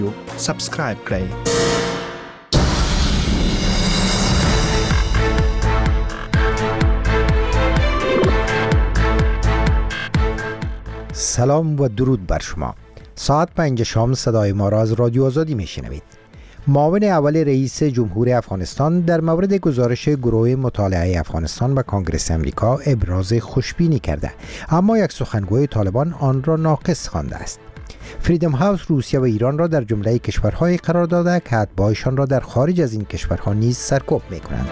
سابسکرایب کړئ. سلام و درود بر شما. ساعت 5 شام صدای ما را از رادیو آزادی میشنوید. معاون اول رئیس جمهور افغانستان در مورد گزارش گروه مطالعه افغانستان و کنگره امریکا ابراز خوشبینی کرده، اما یک سخنگوی طالبان آن را ناقص خوانده است. فریدم هاوس روسیه و ایران را در جمله کشورهای قرار داده که اتباعشان را در خارج از این کشورها نیز سرکوب می‌کنند.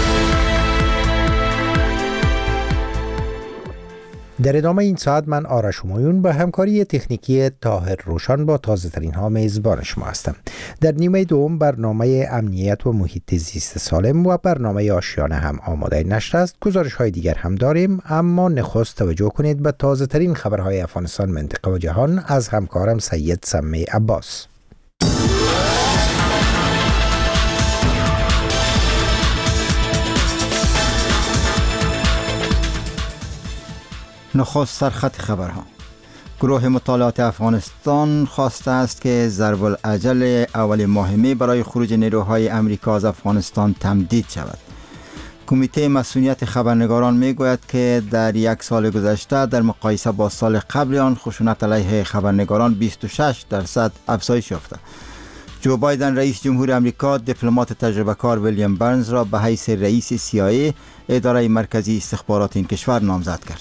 در ادامه این ساعت من آرش همایون با همکاری تکنیکی طاهر روشن با تازه ترین ها میزبان شما هستم. در نیمه دوم برنامه امنیت و محیط زیست سالم و برنامه آشیانه هم آماده نشر است. گزارش های دیگر هم داریم، اما نخست توجه کنید به تازه ترین خبرهای افغانستان، منطقه و جهان از همکارم سید سمی عباس. نخست سرخط خبرها. گروه مطالعات افغانستان خواسته است که ضرب العجل اول ماه می برای خروج نیروهای امریکا از افغانستان تمدید شود. کمیته مسئولیت خبرنگاران می گوید که در یک سال گذشته در مقایسه با سال قبل آن خشونت علیه خبرنگاران 26% افزایش یافته. جو بایدن رئیس جمهور امریکا دیپلمات تجربه کار ویلیام برنز را به حیث رئیس CIA اداره مرکزی استخبارات این کشور نامزد کرد.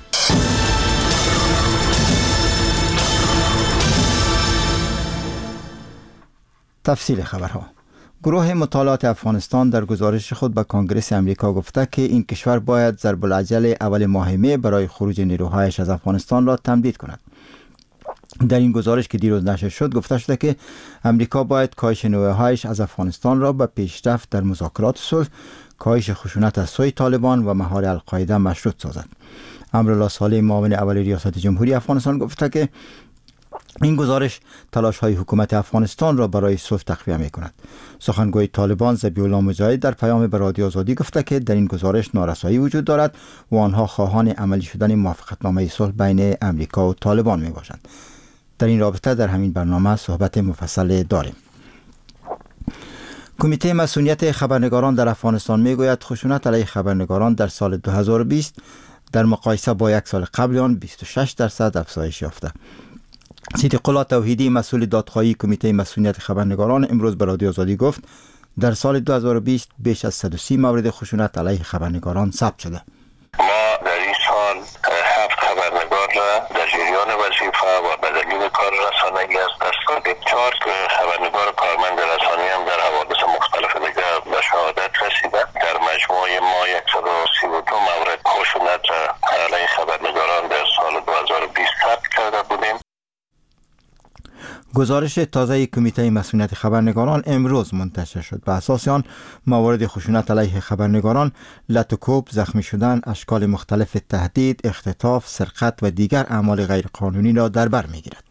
تفصیل خبرها. گروه مطالعات افغانستان در گزارش خود به کنگره امریکا گفته که این کشور باید ضرب العجل اول ماه می برای خروج نیروهایش از افغانستان را تمدید کند. در این گزارش که دیروز نشر شد گفته شده که امریکا باید کاهش نیروهایش از افغانستان را به پیشرفت در مذاکرات صلح، کاهش خشونت از سوی طالبان و مهار القاعده مشروط سازد. امرالله صالح معاون اول ریاست جمهوری افغانستان گفته که این گزارش تلاش‌های حکومت افغانستان را برای صلح تقویت می‌کند. سخنگوی طالبان ذبیح الله مجاهد در پیام به رادیو آزادی گفته که در این گزارش نارسایی وجود دارد و آنها خواهان عملی شدن موافقتنامه صلح بین امریکا و طالبان میباشند. در این رابطه در همین برنامه صحبت مفصل داریم. کمیته مسئولیت خبرنگاران در افغانستان میگوید خشونت علیه خبرنگاران در سال 2020 در مقایسه با یک سال قبل آن 26% افزایش یافته. صدیق الله توحیدی مسئول دادخواهی کمیته مسئولیت خبرنگاران امروز به رادیو آزادی گفت در سال 2020 بیش از 130 مورد خشونت علیه خبرنگاران ثبت شده. ما در این سال 7 خبرنگار را در جریان وظیفه و به دلیل کار رسانه‌ای از دست دادیم. 4 خبرنگار کارمند رسانه‌ای هم در حوادث مختلف دیگر به شهادت رسیده. در مجموع ما 132 مورد خشونت علیه خبرنگاران در سال 2020 ثبت کرده بودیم. گزارش تازه کمیته مسئولیت خبرنگاران امروز منتشر شد. به اساس آن موارد خشونت علیه خبرنگاران لطوکوب، زخمی شدن، اشکال مختلف تهدید، اختطاف، سرقت و دیگر اعمال غیرقانونی را در بر می‌گیرد.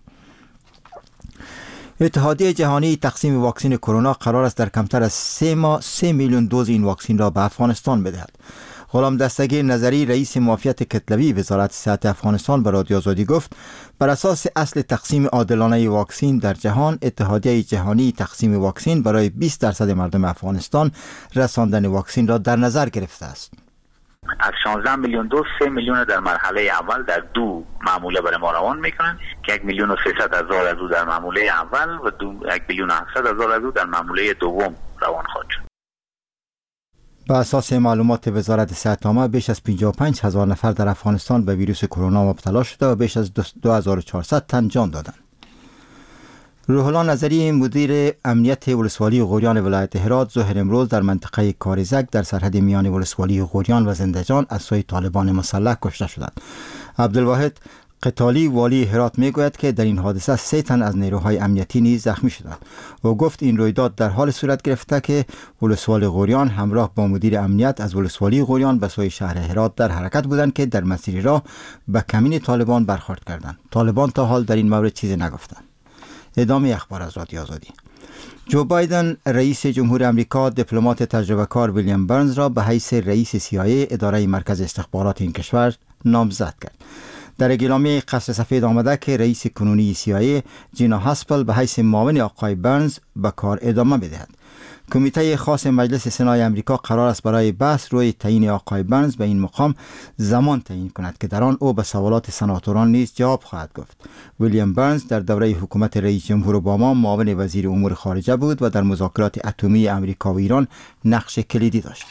اتحادیه جهانی تقسیم واکسن کرونا قرار است در کمتر از 3 ماه 3 میلیون دوز این واکسن را به افغانستان بدهد. غلام دستگیر نظری رئیس معافیت کتلوی وزارت صحت افغانستان به رادیو آزادی گفت بر اساس اصل تقسیم عادلانه واکسن در جهان، اتحادیه جهانی تقسیم واکسن برای 20% مردم افغانستان رساندن واکسن را در نظر گرفته است. از 16 میلیون دوز 3 میلیون در مرحله اول در 2 معموله برای ما روان میکنن که 1,300,000 از او در معموله اول و 1,700,000 از او در معموله دوم روان خواهد شد. به اساس معلومات وزارت صحت عامه بیش از 55,000 نفر در افغانستان به ویروس کرونا مبتلا شده و بیش از 2400 تن جان دادند. روح الله نظری مدیر امنیت ولسوالی غوریان ولایت هرات ظهر امروز در منطقه کارزک در سرحد میان ولسوالی غوریان و زندجان از سوی طالبان مسلح کشته شدند. عبدالواحد قتالی والی هرات میگوید که در این حادثه 3 تن از نیروهای امنیتی نیز زخمی شدند و گفت این رویداد در حال صورت گرفته که ولسوالی غوریان همراه با مدیر امنیت از ولسوالی غوریان به سوی شهر هرات در حرکت بودند که در مسیر راه به کمین طالبان برخورد کردند. طالبان تا حال در این مورد چیزی نگفتند. ادامه اخبار از رادیو آزادی. جو بایدن رئیس جمهور امریکا دیپلمات تجربه کار ویلیام برنز را به حیث رئیس CIA اداره مرکز استخبارات این کشور نامزد کرد. در اعلامیه قصر سفید آمده که رئیس کنونی CIA جینا هاسپل به حیث معاون آقای برنز به کار ادامه بدهد. کمیته خاص مجلس سنای امریکا قرار است برای بحث روی تعیین آقای برنز به این مقام زمان تعیین کند که در آن او به سوالات سناتوران نیز جواب خواهد گفت. ویلیام برنز در دوره حکومت رئیس جمهور اوباما معاون وزیر امور خارجه بود و در مذاکرات اتمی امریکا و ایران نقش کلیدی داشت.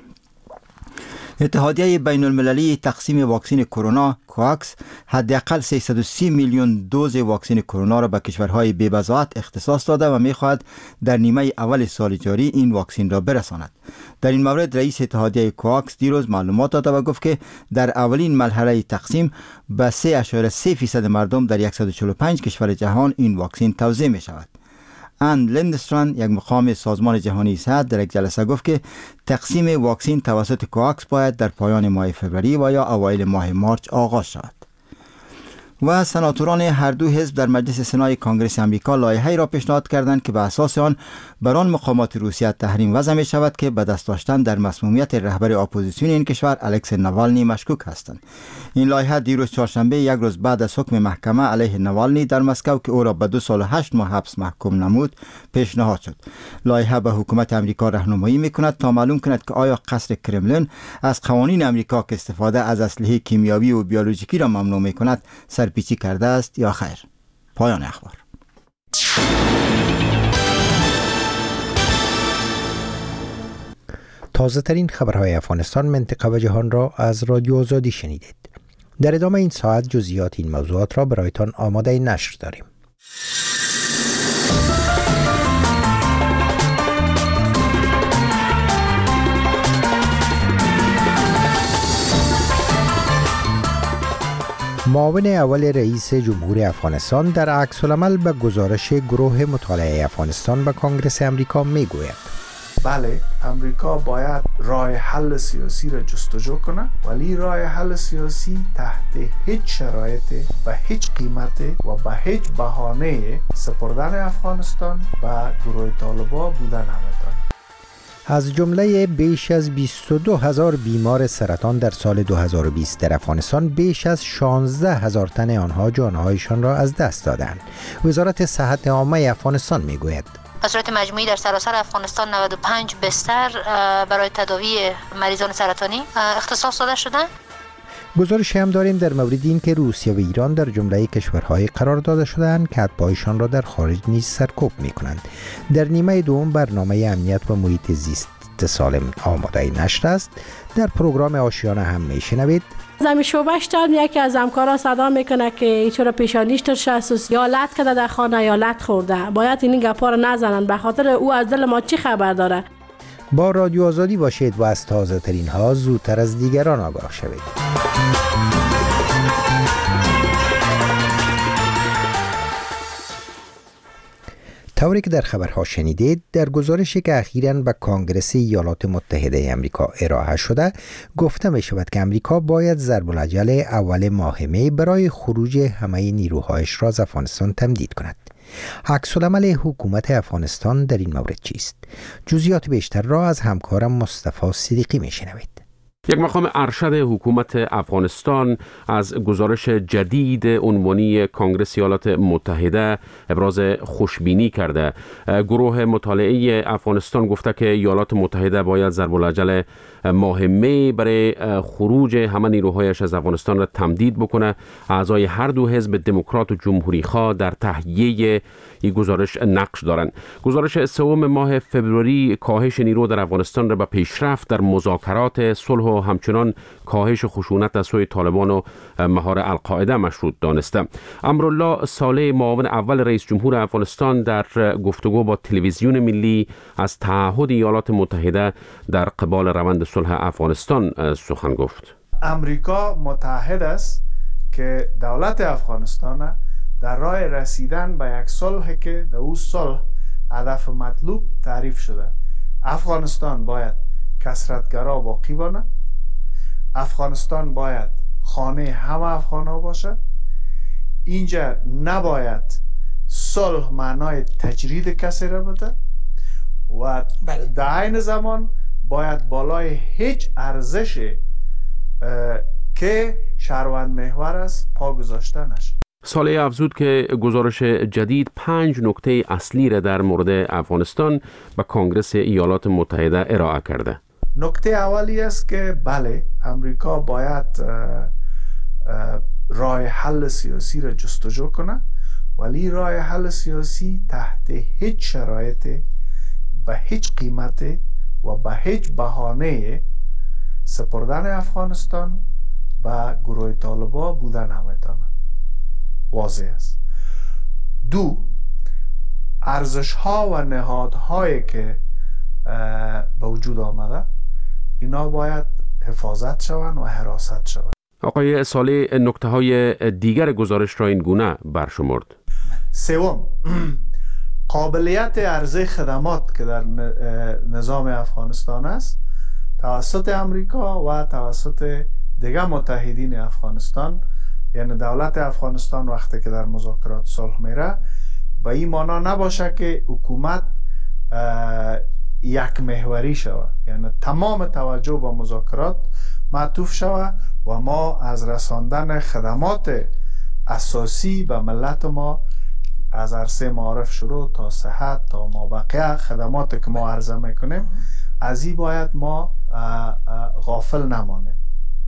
اتحادیه بین المللی تقسیم واکسن کرونا کوواکس حداقل 330 میلیون دوز واکسن کرونا را به کشورهای بی‌بضاعت اختصاص داده و می‌خواهد در نیمه اول سال جاری این واکسن را برساند. در این مورد رئیس اتحادیه کوواکس دیروز معلومات داد و گفت که در اولین مرحله تقسیم به 3.3% مردم در 145 کشور جهان این واکسن توزیع می‌شود. ان لندستران، یک مقام سازمان جهانی صحت، در یک جلسه گفت که تقسیم واکسن توسط کوواکس باید در پایان ماه فوریه و یا اوایل ماه مارچ آغاز شود. و سناتوران هر دو حزب در مجلس سنای کنگره امریکا لایحه‌ای را پیشنهاد کردند که به اساس آن بر آن مقامات روسیه تحریم وضع می شود که به دست داشتن در مسمومیت رهبر اپوزیسیون این کشور الکسی نوالنی مشکوک هستند. این لایحه دیروز چهارشنبه، یک روز بعد از حکم محکمه علیه نوالنی در مسکو که او را به 2 سال و 8 ماه حبس محکوم نمود پیشنهاد شد. لایحه به حکومت امریکا راهنمایی می‌کند تا معلوم کند که آیا قصر کرملین از قوانین امریکا که استفاده از اسلحه کیمیایی و بیولوژیکی را ممنوع می‌کند سرپیچی کرده است یا خیر. پایان اخبار. تازه ترین خبرهای افغانستان، منطقه و جهان را از رادیو آزادی شنیدید. در ادامه این ساعت جزئیات این موضوعات را برایتان آماده نشر داریم. معاون اول رئیس جمهور افغانستان در عکس‌العمل به گزارش گروه مطالعه افغانستان به کنگره امریکا میگوید بله، امریکا باید راه حل سیاسی را جستجو کنه، ولی راه حل سیاسی تحت هیچ شرایط به هیچ قیمت و به هیچ بهانه سپردن افغانستان به گروه طالبان بودن نمیتونه. از جمله بیش از 22,000 بیمار سرطان در سال 2020 در افغانستان، بیش از 16,000 تن آنها جانهایشان را از دست دادند. وزارت صحت عامه افغانستان میگوید به صورت مجموعی در سراسر افغانستان 95 بستر برای تداوی مریضان سرطانی اختصاص داده شده. گزارشی هم داریم در مورد این که روسیه و ایران در جمله کشورهای قرار داده شده‌اند که اتباعشان را در خارج نیز سرکوب می‌کنند. در نیمه دوم برنامه امنیت و محیط زیست سالم آماده نشر است. در پروگرام آشیانه هم میشنوید زمین شعبهش داد، یکی از همکارا صدا میکنه که ایچورا پیشانیش ترشست یا لط کده در خانه یا لط خورده، باید این گپا رو نزنن، به خاطر او از دل ما چی خبر داره. با رادیو آزادی باشید و از تازه ترین ها زودتر از دیگران آگاه شوید. طوری که در خبرها شنیدید، در گزارشی که اخیراً به کنگره ایالات متحده آمریکا ارائه شده گفته می شود که امریکا باید ضرب العجل اول ماه می برای خروج همه نیروهایش را از افغانستان تمدید کند. عکس‌العمل حکومت افغانستان در این مورد چیست؟ جزئیات بیشتر را از همکارم مصطفی صدیقی می شنوید. یک مقام ارشد حکومت افغانستان از گزارش جدید عنوانی کنگره ایالات متحده ابراز خوشبینی کرده. گروه مطالعه افغانستان گفته که ایالات متحده باید ضرب العجل ماه می برای خروج همه نیروهایش از افغانستان را تمدید بکنه. اعضای هر دو حزب دموکرات و جمهوری خواه در تهیه این گزارش نقش دارند. گزارش سوم ماه فوریه کاهش نیرو در افغانستان را به پیشرفت در مذاکرات صلح و همچنان کاهش خشونت از سوی طالبان و مهار القاعده مشروط دانسته. امرالله صالح، معاون اول رئیس جمهور افغانستان، در گفتگو با تلویزیون ملی از تعهد ایالات متحده در قبال روند صلح افغانستان سخن گفت. امریکا متحد است که دولت افغانستان در راه رسیدن به یک صلح که در او صلح هدف مطلوب تعریف شده. افغانستان باید کثرتگرا باقی بانه، افغانستان باید خانه همه افغان‌ها باشه، اینجا نباید صلح معنای تجرید کسی را بده و در عین زمان باید بالای هیچ ارزش که شهروند محور است پا گذاشتنش. صالح افزود که گزارش جدید 5 نکته اصلی را در مورد افغانستان به کنگره ایالات متحده ارائه کرده. نکته اولی است که بله، امریکا باید راه حل سیاسی را جستجو کنه، ولی راه حل سیاسی تحت هیچ شرایط، به هیچ قیمت و به هیچ بهانه سپردن افغانستان به گروه طالبا بودن نمیتونه. واضح است. دو، ارزش ها و نهادهایی که به وجود آمده اینا باید حفاظت شوند و حراست شوند. آقای صالح نکته های دیگر گزارش را این گونه برشمرد. سوم، قابلیت عرضه خدمات که در نظام افغانستان است توسط امریکا و توسط دیگر متحدین افغانستان، یعنی دولت افغانستان وقتی که در مذاکرات صلح میره به این معنا نباشه که حکومت یک محوری شود، یعنی تمام توجه به مذاکرات معطوف شود و ما از رساندن خدمات اساسی به ملت ما از عرصه معارف شروع تا صحت تا مابقیه خدمات که ما عرضه میکنیم از این باید ما غافل نمانیم.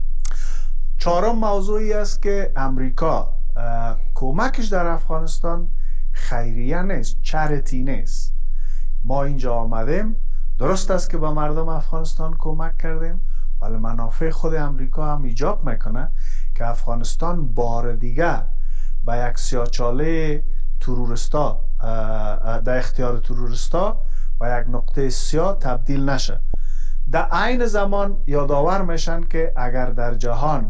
چهارم موضوعی است که امریکا کمکش در افغانستان خیریه نیست، چریتی نیست. ما اینجا آمدیم، درست است که به مردم افغانستان کمک کردیم، ولی منافع خود امریکا هم ایجاب میکنه که افغانستان بار دیگه به یک سیاهچاله تروریستا در اختیار تروریستا و یک نقطه سیاه تبدیل نشه. در عین زمان یادآور میشن که اگر در جهان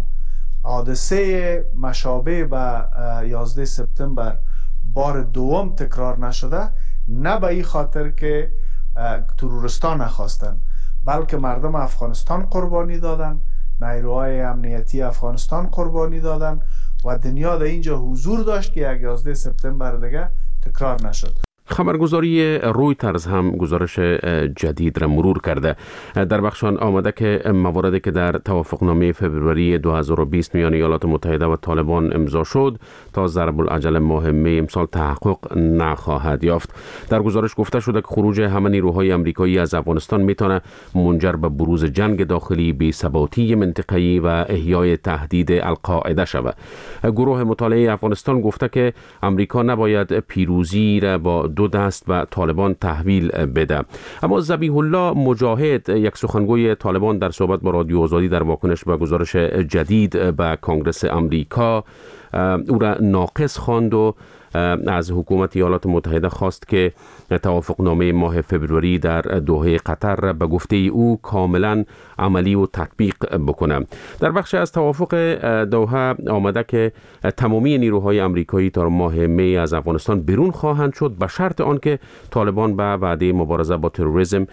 حادثه مشابه به 11 سپتامبر بار دوم تکرار نشده، نه به این خاطر که تروریستان نخواستن، بلکه مردم افغانستان قربانی دادن، نیروهای امنیتی افغانستان قربانی دادن و دنیا در اینجا حضور داشت که 11 سپتامبر دیگه تکرار نشد. خبرگزاری رویترز هم گزارش جدید را مرور کرده. در بخشان آمده که مواردی که در توافقنامه فوریه 2020 میان ایالات متحده و طالبان امضا شد تا ضرب الاجل ماه می امسال تحقق نخواهد یافت. در گزارش گفته شده که خروج همه نیروهای آمریکایی از افغانستان میتونه منجر به بروز جنگ داخلی، بی‌ثباتی منطقه‌ای و احیای تهدید القاعده شود. گروه مطالعه افغانستان گفته که آمریکا نباید پیروزی را با دو دست به طالبان تحویل بده. اما ذبیح الله مجاهد، یک سخنگوی طالبان، در صحبت با رادیو آزادی در واکنش به گزارش جدید به کنگره آمریکا او را ناقص خواند و از حکومت ایالات متحده خواست که توافقنامه ماه فوریه در دوحه قطر را به گفته او کاملا عملی و تطبیق بکنه. در بخش از توافق دوحه آمده که تمامی نیروهای آمریکایی تا ماه می از افغانستان بیرون خواهند شد به شرط آنکه طالبان به وعده مبارزه با تروریسم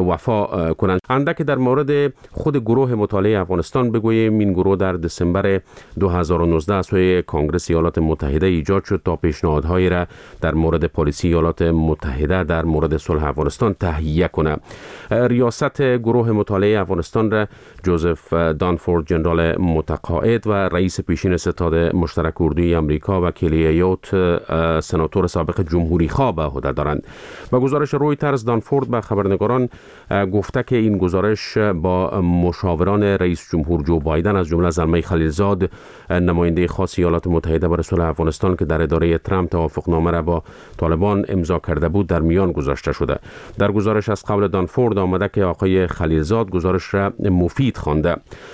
وفا کنند. اندک در مورد خود گروه مطالعه افغانستان بگوییم، این گروه در دسامبر 2019 از سوی کنگره ایالات متحده ایجاد شد تا پیشنهادهایی را در مورد پالیسی ایالات متحده در مورد صلح افغانستان تهیه کنه. ریاست گروه مطالعه افغانستان را جوزف دانفورد، جنرال متقاعد و رئیس پیشین ستاد مشترک اردوی آمریکا و کلی ایالات سناتور سابق جمهوری خواه به عهده دارند. با گزارش رویترز، دانفورد به خبرنگاران گفته که این گزارش با مشاوران رئیس جمهور جو بایدن از جمله زلمه خلیلزاد، نماینده خاص ایالات متحده برای صلح افغانستان که در اداره ترامپ توافقنامه را با طالبان امضا کرده بود در میان گذاشته شده. در گزارش از قول دانفورد آمده که آقای خلیلزاد گزارش را مفید خوانده.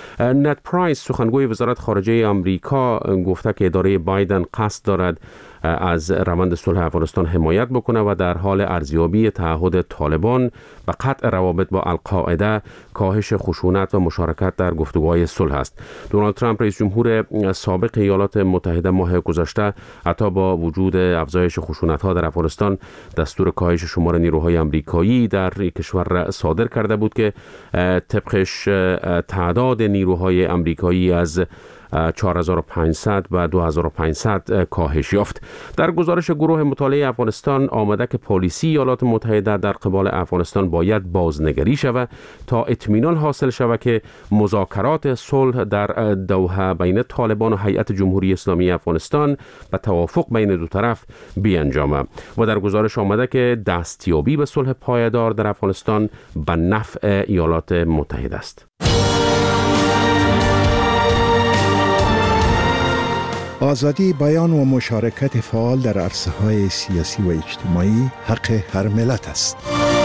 نت پرایس، سخنگوی وزارت خارجه آمریکا، گفته که اداره بایدن قصد دارد از روند صلح افغانستان حمایت بکنه و در حال ارزیابی تعهد طالبان و قطع روابط با القاعده، کاهش خشونت و مشارکت در گفتگوهای صلح است. دونالد ترامپ، رئیس جمهور سابق ایالات متحده، ماه گذشته حتی با وجود افزایش خشونت‌ها در افغانستان دستور کاهش شمار نیروهای آمریکایی در کشور را صادر کرده بود که طبقش تعداد نیروهای آمریکایی از 4500 و 2500 کاهش یافت. در گزارش گروه مطالعه افغانستان آمده که پالیسی ایالات متحده در قبال افغانستان باید بازنگری شود تا اطمینان حاصل شود که مذاکرات صلح در دوحه بین طالبان و هیئت جمهوری اسلامی افغانستان به توافق بین دو طرف بیانجامه. و در گزارش آمده که دستیابی به صلح پایدار در افغانستان به نفع ایالات متحده است. آزادی بیان و مشارکت فعال در عرصه‌های سیاسی و اجتماعی حق هر ملت است.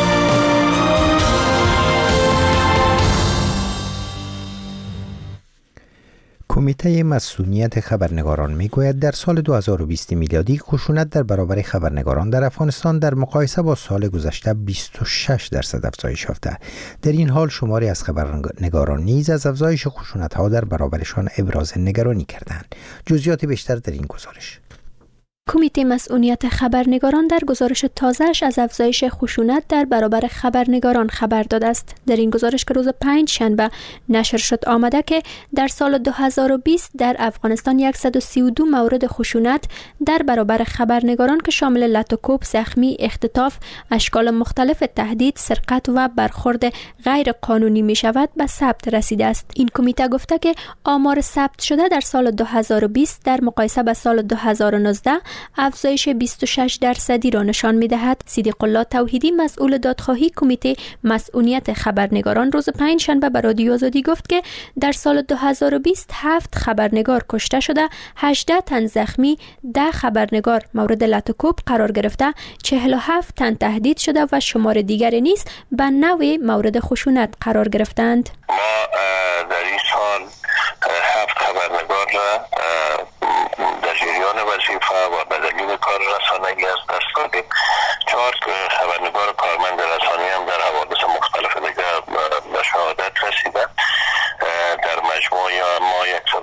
کمیته مسئولیت خبرنگاران میگوید در سال 2020 میلادی خشونت در برابر خبرنگاران در افغانستان در مقایسه با سال گذشته 26% افزایش یافته. در این حال شماری از خبرنگاران نیز از افزایش خشونت‌ها در برابرشان ابراز نگرانی کردند. جزئیات بیشتر در این گزارش. کمیته مسئولیت خبرنگاران در گزارش تازه‌اش از افزایش خشونت در برابر خبرنگاران خبر داده است. در این گزارش که روز 5 شنبه نشر شد آمده که در سال 2020 در افغانستان 132 مورد خشونت در برابر خبرنگاران که شامل لط و کوب، زخمی، اختطاف، اشکال مختلف تهدید، سرقت و برخورد غیر قانونی می شود به ثبت رسیده است. این کمیته گفته که آمار ثبت شده در سال 2020 در مقایسه با سال 2019 افزایش 26% را نشان می‌دهد. صدیق الله توحیدی مسئول دادخواهی کمیته مسئولیت خبرنگاران روز 5 شنبه به رادیو آزادی گفت که در سال 2020 7 خبرنگار کشته شده، 18 تن زخمی، 10 خبرنگار مورد لط و کوب قرار گرفته، 47 تن تهدید شده و شمار دیگری نیز به نوع مورد خشونت قرار گرفتند. ما در این سال 7 خبرنگار را در جریان وظیفه و به دلیل کار رسانه‌ای از دست دادیم. 4 خبرنگار کارمند رسانه‌ای هم در حوادث مختلف دیگر به شهادت رسیدند. در مجموع ما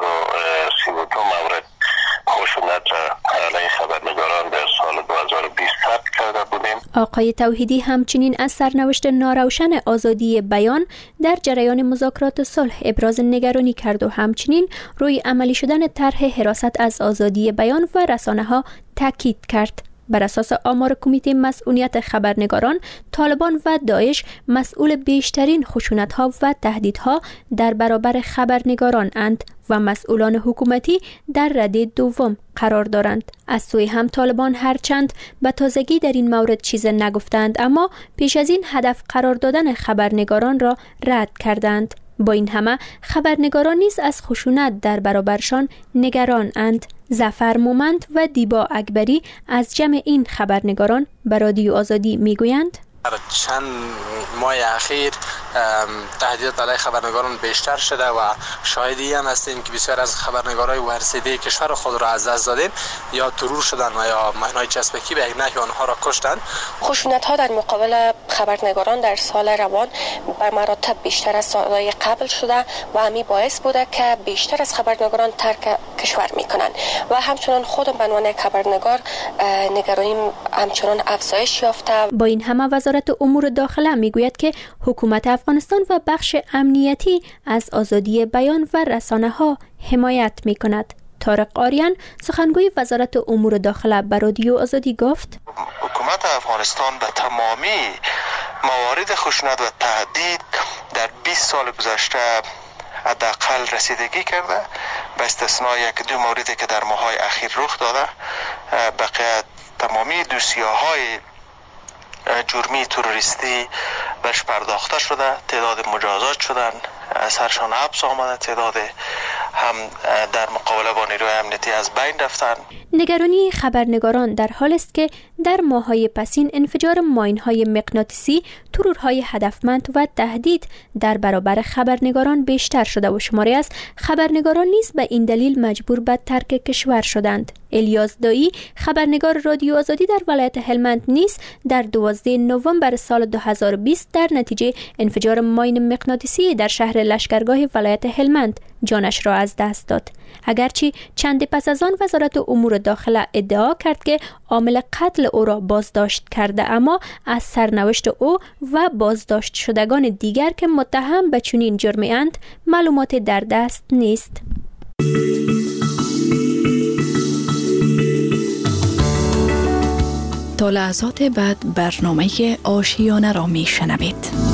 132 مورد خشونت علیه خبرنگاران در سال 2020 ثبت کرده بودیم. آقای توحیدی همچنین از سرنوشت ناروشن آزادی بیان در جریان مذاکرات صلح ابراز نگرانی کرد و همچنین روی عملی شدن طرح حراست از آزادی بیان و رسانه‌ها تاکید کرد. بر اساس آمار کمیته مسئولیت خبرنگاران، طالبان و داعش مسئول بیشترین خشونت‌ها و تهدیدها در برابر خبرنگاران اند و مسئولان حکومتی در رده دوم قرار دارند. از سوی هم طالبان هرچند به تازگی در این مورد چیز نگفتند، اما پیش از این هدف قرار دادن خبرنگاران را رد کردند. با این همه خبرنگاران نیز از خشونت در برابرشان نگران اند. ظفر مومند و دیبا اکبری از جمع این خبرنگاران به رادیو آزادی میگویند در چند ماه اخیر تهدیدات علیه خبرنگاران بیشتر شده و شاهدی هم هستیم که بسیار از خبرنگارای ورسیده کشور خود را از دست دادیم یا ترور شدن و یا مهنای چسبکی به یک نحوی آنها را کشتند. خشونت ها در مقابل خبرنگاران در سال روان به مراتب بیشتر از سالهای قبل شده و همین باعث بوده که بیشتر از خبرنگاران ترک کشور میکنند و همچنان خود به عنوان خبرنگار نگرانیم همچنان افزایش یافته. با این همه وزارت امور داخله میگوید که حکومت افغانستان و بخش امنیتی از آزادی بیان و رسانه ها حمایت می کند. طارق آریان سخنگوی وزارت امور داخله به رادیو آزادی گفت حکومت افغانستان به تمامی موارد خشونت و تهدید در 20 سال گذشته حداقل رسیدگی کرده، به استثنای 1-2 موردی که در ماه‌های اخیر رخ داده. بقیه تمامی دوسیه‌های جرمی تروریستی برش پرداخته شده، تعداد مجازات شدن، سرشان حبس آمده، تعداد هم در مقابله با نیروی امنیتی از بین رفتن. نگرانی خبرنگاران در حال است که در ماه‌های پسین انفجار ماین‌های مغناطیسی، ترورهای هدفمند و تهدید در برابر خبرنگاران بیشتر شده و شماری از خبرنگاران نیز به این دلیل مجبور به ترک کشور شدند. الیاس دایی خبرنگار رادیو آزادی در ولایت هلمند نیز در 12 نوامبر سال 2020 در نتیجه انفجار ماین مغناطیسی در شهر لشکرگاه ولایت هلمند جانش را از دست داد. اگرچه چند پس از آن وزارت امور داخله ادعا کرد که عامل قتل او را بازداشت کرده، اما از سرنوشت او و بازداشت شدگان دیگر که متهم به چنین جرمی اند معلومات در دست نیست. تا لحظات بعد برنامه آشیانه را می شنوید.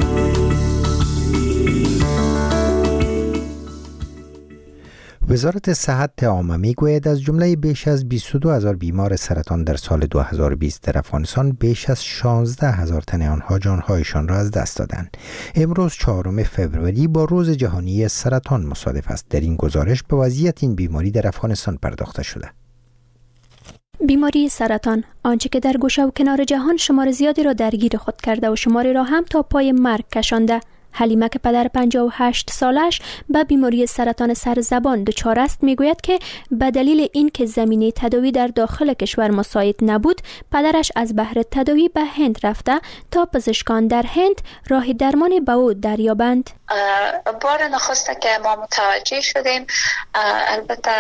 وزارت صحت عامه میگوید از جمله بیش از 22,000 بیمار سرطان در سال 2020 در افغانستان بیش از 16,000 تن آنها جانهایشان را از دست دادند. امروز 4 فوریه با روز جهانی سرطان مصادف است. در این گزارش به وضعیت این بیماری در افغانستان پرداخته شده. بیماری سرطان آنچه که در گوشه و کنار جهان شمار زیادی را درگیر خود کرده و شماری را هم تا پای مرگ کشانده. حلیمه که پدر 58 سالش به بیماری سرطان سرزبان دچار است میگوید که به دلیل اینکه زمینه تداوی در داخل کشور مساعد نبود، پدرش از بهر تداوی به هند رفته تا پزشکان در هند راه درمانی به او دریابند. بار نخسته که ما متوجه شدیم البته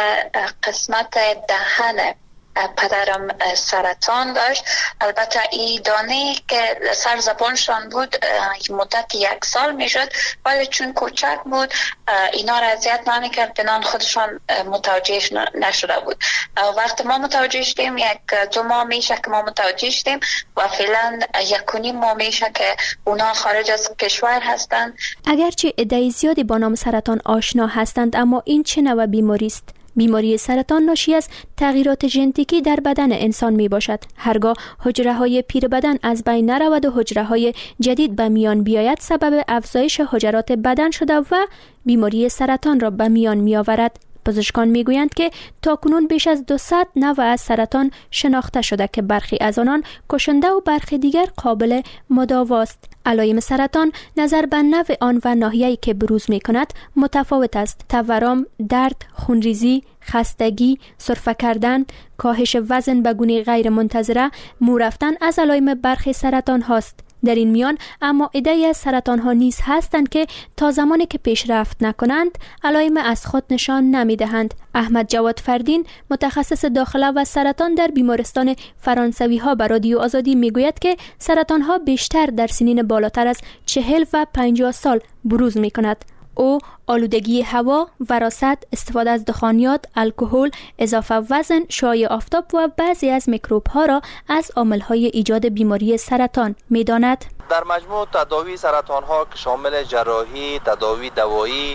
قسمت دهن پدرم سرطان داشت. البته این دانه که سر زبانشان بود مدت 1 سال می شد، ولی چون کوچک بود اینا را اذیت نمی‌کرد، بنان خودشان متوجه نشده بود. وقتی ما متوجه شدیم 1-2 ماه میشه که ما متوجه شدیم و فعلا 1.5 ماه میشه که اونا خارج از کشور هستند. اگرچه عده زیادی با نام سرطان آشنا هستند، اما این چه نوع بیماری است؟ بیماری سرطان ناشی از تغییرات ژنتیکی در بدن انسان می باشد. هرگاه حجره های پیر بدن از بین نرود و حجره های جدید به میان بیاید، سبب افزایش حجرات بدن شده و بیماری سرطان را به میان می آورد. پزشکان می گویند که تاکنون بیش از 200 نوع از سرطان شناخته شده که برخی از آنان کشنده و برخی دیگر قابل مداواست. علائم سرطان نظر به نوع آن و ناحیه‌ای که بروز می کند متفاوت است. تورم، درد، خونریزی، خستگی، سرفه کردن، کاهش وزن به گونه غیر منتظره، مو رفتن از علائم برخی سرطان هاست. در این میان اما عده‌ای از سرطان ها نیز هستند که تا زمانی که پیشرفت نکنند علائم از خود نشان نمی‌دهند. احمد جواد فردین، متخصص داخله و سرطان در بیمارستان فرانسوی ها به رادیو آزادی میگوید که سرطان ها بیشتر در سنین بالاتر از 40 و 50 سال بروز می کند. او آلودگی هوا، وراثت، استفاده از دخانیات، الکل، اضافه وزن، شعاع آفتاب و بعضی از میکروب ها را از عامل های ایجاد بیماری سرطان می داند. در مجموع تداوی سرطان ها که شامل جراحی، تداوی دوایی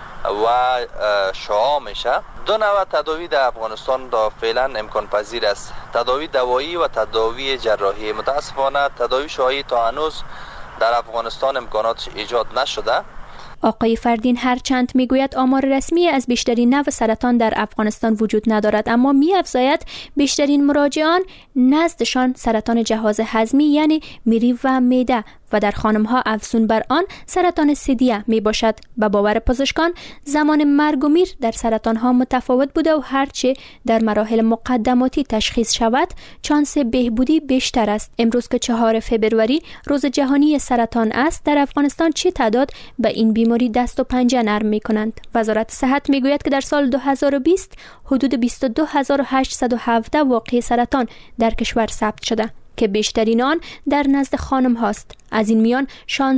و شعاع میشه. 2 نوع تداوی در افغانستان فعلا امکان پذیر است: تداوی دوایی و تداوی جراحی. متاسفانه تداوی شعاعی تا هنوز در افغانستان امکاناتش ایجاد نشده. آقای فردین هرچند میگوید آمار رسمی از بیشترین نوع سرطان در افغانستان وجود ندارد، اما می‌افزاید بیشترین مراجعان نزدشان سرطان جهاز هضمی یعنی میری و معده و در خانم‌ها افزون بر آن سرطان ثدیه می باشد. به باور پزشکان زمان مرگ و میر در سرطان‌ها متفاوت بوده و هرچه در مراحل مقدماتی تشخیص شود چانس بهبودی بیشتر است. امروز که 4 فوریه روز جهانی سرطان است، در افغانستان چه تعداد به این بیماری دست و پنجه نرم می کنند؟ وزارت صحت می گوید که در سال 2020 حدود 22817 واقعه سرطان در کشور ثبت شده که بیشترین آن در نزد خانم هاست. از این میان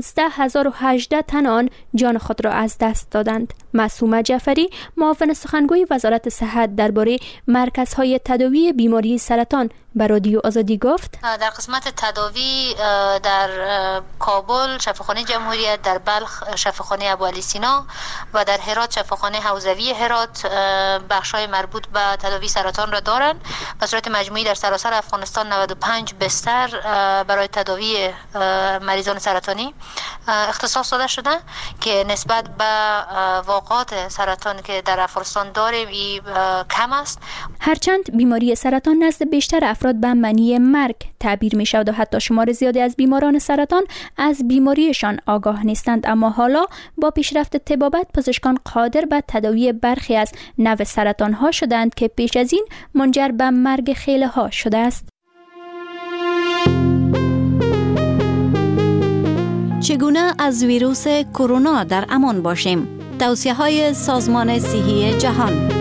16018 تن آن جان خود را از دست دادند. معصومه جعفری، معاون سخنگوی وزارت صحت درباره مرکزهای تداوی بیماری سرطان به رادیو آزادی گفت: در قسمت تداوی در کابل شفاخانه جمهوریت، در بلخ شفاخانه ابوعلی سینا و در هرات شفاخانه حوزوی هرات بخش‌های مربوط به تداوی سرطان را دارند. به صورت مجموعی در سراسر افغانستان 95 بستر برای تداوی مریضان سرطانی اختصاص داده شده که نسبت به واقعات سرطان که در افغانستان داریم این کم است. هرچند بیماری سرطان نزد بیشتر افراد به معنی مرگ تعبیر می شود و حتی شمار زیادی از بیماران سرطان از بیماریشان آگاه نیستند، اما حالا با پیشرفت طبابت پزشکان قادر به تداوی برخی از نوع سرطان ها شدند که پیش از این منجر به مرگ خیلی ها شده است. چگونه از ویروس کرونا در امان باشیم؟ توصیه‌های سازمان صحی جهان: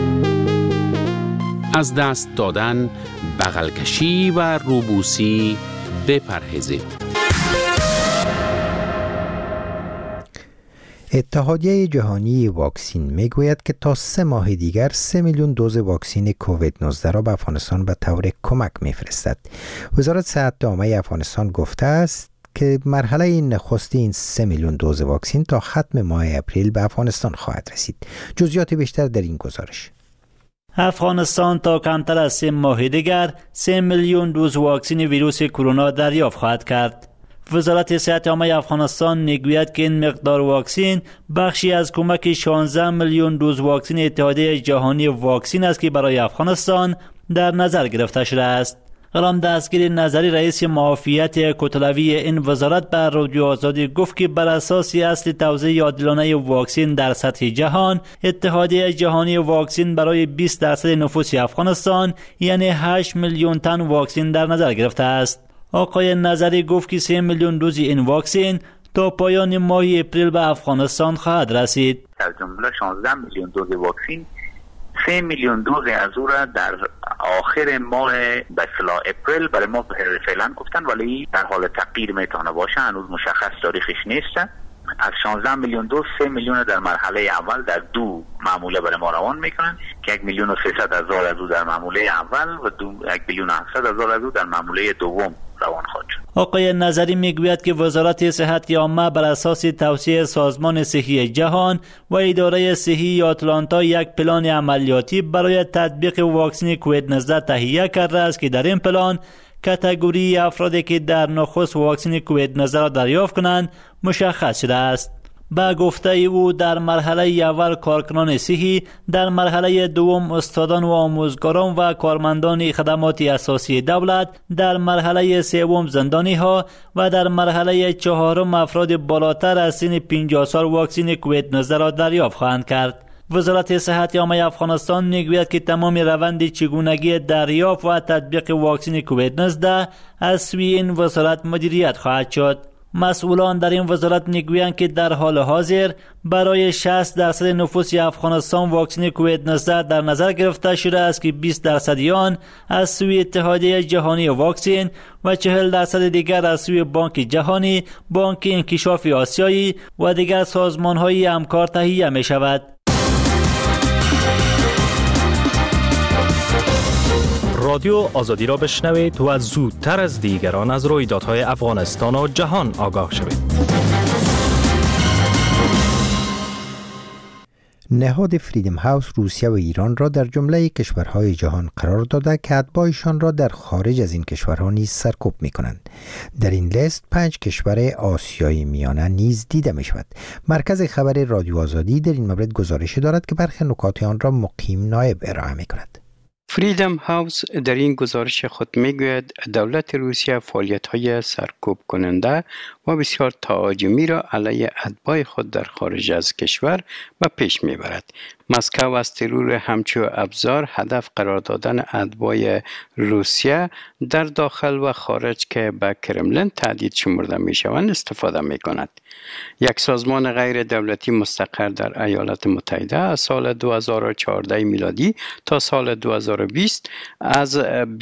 از دست دادن، بغل کشی و روبوسی بپرهیزید. اتحادیه جهانی واکسین میگوید که تا 3 ماه دیگر 3 میلیون دوز واکسین کووید 19 را به افغانستان به طور کمک میفرستد. وزارت صحت عامه افغانستان گفته است که مرحله نخست این 3 میلیون دوز واکسین تا ختم ماه اپریل به افغانستان خواهد رسید. جزئیات بیشتر در این گزارش. افغانستان تا کمتر از 3 ماه دیگر 3 میلیون دوز واکسن ویروس کرونا دریافت خواهد کرد. وزارت صحت عامه افغانستان میگوید که این مقدار واکسن بخشی از کمک 16 میلیون دوز واکسن اتحادیه جهانی واکسن است که برای افغانستان در نظر گرفته شده است. غلام دستگیر نظری رئیس معافیت کتلوی این وزارت بر رادیو آزادی گفت که بر اساس اصل توزیع عادلانه واکسن در سطح جهان، اتحادیه جهانی واکسن برای 20% نفوس افغانستان یعنی 8 میلیون تن واکسن در نظر گرفته است. آقای نظری گفت که 3 میلیون دوز این واکسن تا پایان ماه اپریل به افغانستان خواهد رسید. از جمله 16 میلیون دوز واکسن 3 میلیون دوز از او را در آخر ماه به اصطلاح اپریل برای ما فعلا گفتن، ولی در حال تغییر میتونه باشه، هنوز مشخص تاریخش نیست. از 16 میلیون دوز 3 میلیون در مرحله اول در 2 معموله برای ما روان میکنن که 1 میلیون و 300 هزار از او در معموله اول و 1 میلیون و 700 هزار از او در معموله دوم روان خواهد شد. آقای نظری میگوید که وزارت صحت عامه بر اساس توصیه سازمان صحی جهان و اداره صحی آتلانتا یک پلان عملیاتی برای تطبیق واکسن کووید 19 تهیه کرده است که در این پلان کاتگوری افرادی که در نخست واکسن کووید 19 را دریافت کنند مشخص شده است. با گفته او در مرحله اول کارکنان صحی، در مرحله دوم استادان و آموزگاران و کارمندان خدمات اساسی دولت، در مرحله سوم زندانی ها و در مرحله چهارم افراد بالاتر از سن 50 سال واکسن کووید 19 را دریافت خواهند کرد. وزارت صحت عامه افغانستان میگوید که تمام روند چگونگی دریافت و تطبیق واکسن کووید 19 از سوی این وزارت مدیریت خواهد شد. مسئولان در این وزارت میگویند که در حال حاضر برای 60% نفوس افغانستان واکسن کووید 19 در نظر گرفته شده است که 20% آن از سوی اتحادیه جهانی واکسن و 40% دیگر از سوی بانک جهانی، بانک انکشاف آسیایی و دیگر سازمان‌های همکار تهیه می شود. رادیو آزادی را بشنوید و زودتر از دیگران از رویدادهای افغانستان و جهان آگاه شوید. نهاد فریدم هاوس روسیه و ایران را در جمله کشورهای جهان قرار داده که اتباعشان را در خارج از این کشورها نیز سرکوب می کنند. در این لیست 5 کشور آسیای میانه نیز دیده می شود. مرکز خبر رادیو آزادی در این مورد گزارش دارد که برخی نکات آن را مقیم نایب ارائه می کند. فریدم هاوس در این گزارش خود میگوید دولت روسیه فعالیت‌های سرکوب کننده و بسیار تهاجمی را علیه اتباع خود در خارج از کشور و پیش میبرد. مسکو از ترور همچو ابزار هدف قرار دادن اتباع روسیه در داخل و خارج که به کرملین تهدید شمرده میشوند استفاده میکند. یک سازمان غیر دولتی مستقر در ایالات متحده از سال 2014 میلادی تا سال 2020 از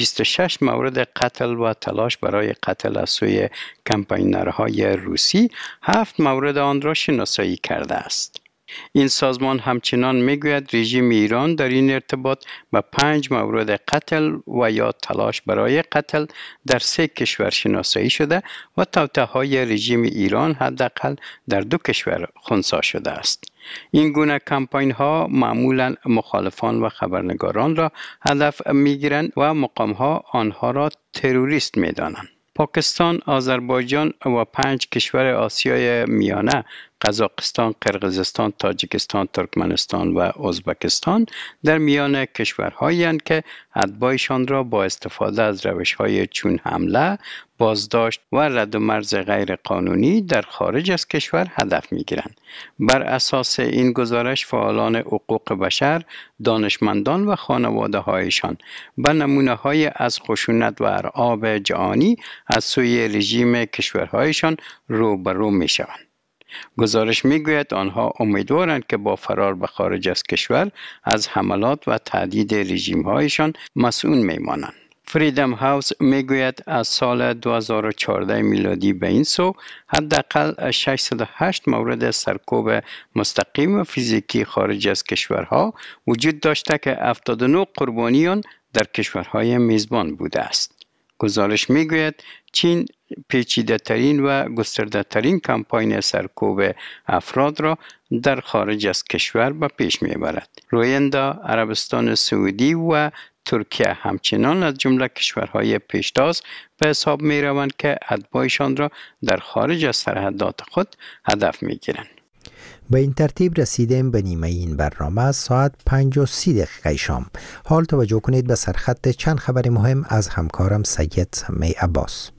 26 مورد قتل و تلاش برای قتل از سوی کمپاینرهای روسی 7 مورد آن را شناسایی کرده است. این سازمان همچنان میگوید رژیم ایران در این ارتباط به 5 مورد قتل و یا تلاش برای قتل در 3 کشور شناسایی شده و توطئه‌های رژیم ایران حداقل در 2 کشور خنثی شده است. این گونه کمپاین ها معمولا مخالفان و خبرنگاران را هدف میگیرند و مقام ها آنها را تروریست میدانند. پاکستان، آذربایجان و 5 کشور آسیای میانه قزاقستان، قرقیزستان، تاجیکستان، ترکمنستان و ازبکستان در میان کشورهایی هستند که اتباعشان را با استفاده از روش‌های چون حمله، بازداشت و رد و مرز غیر قانونی در خارج از کشور هدف می‌گیرند. بر اساس این گزارش فعالان حقوق بشر، دانشمندان و خانواده‌هایشان به نمونه‌های از خشونت و ارعاب جهانی از سوی رژیم کشورهایشان روبرو می‌شوند. گزارش میگوید آنها امیدوارند که با فرار به خارج از کشور از حملات و تهدید رژیم‌هایشان مسئول میمانند. فریدم هاوس میگوید از سال 2014 میلادی به این سو حداقل 608 مورد سرکوب مستقیم و فیزیکی خارج از کشورها وجود داشته که 79 قربانیان در کشورهای میزبان بوده است. گزارش میگوید چین پیچیده ترین و گسترده ترین کمپاین سرکوب افراد را در خارج از کشور به پیش میبرد. رویندا، عربستان سعودی و ترکیه همچنان از جمله کشورهای پیشتاز به حساب می روند که اتباعشان را در خارج از سرحدات خود هدف می گیرند. به این ترتیب رسیدیم به نیمه این برنامه. ساعت 5:30 شام. حال توجه کنید به سرخط چند خبر مهم از همکارم سید سمی عباس.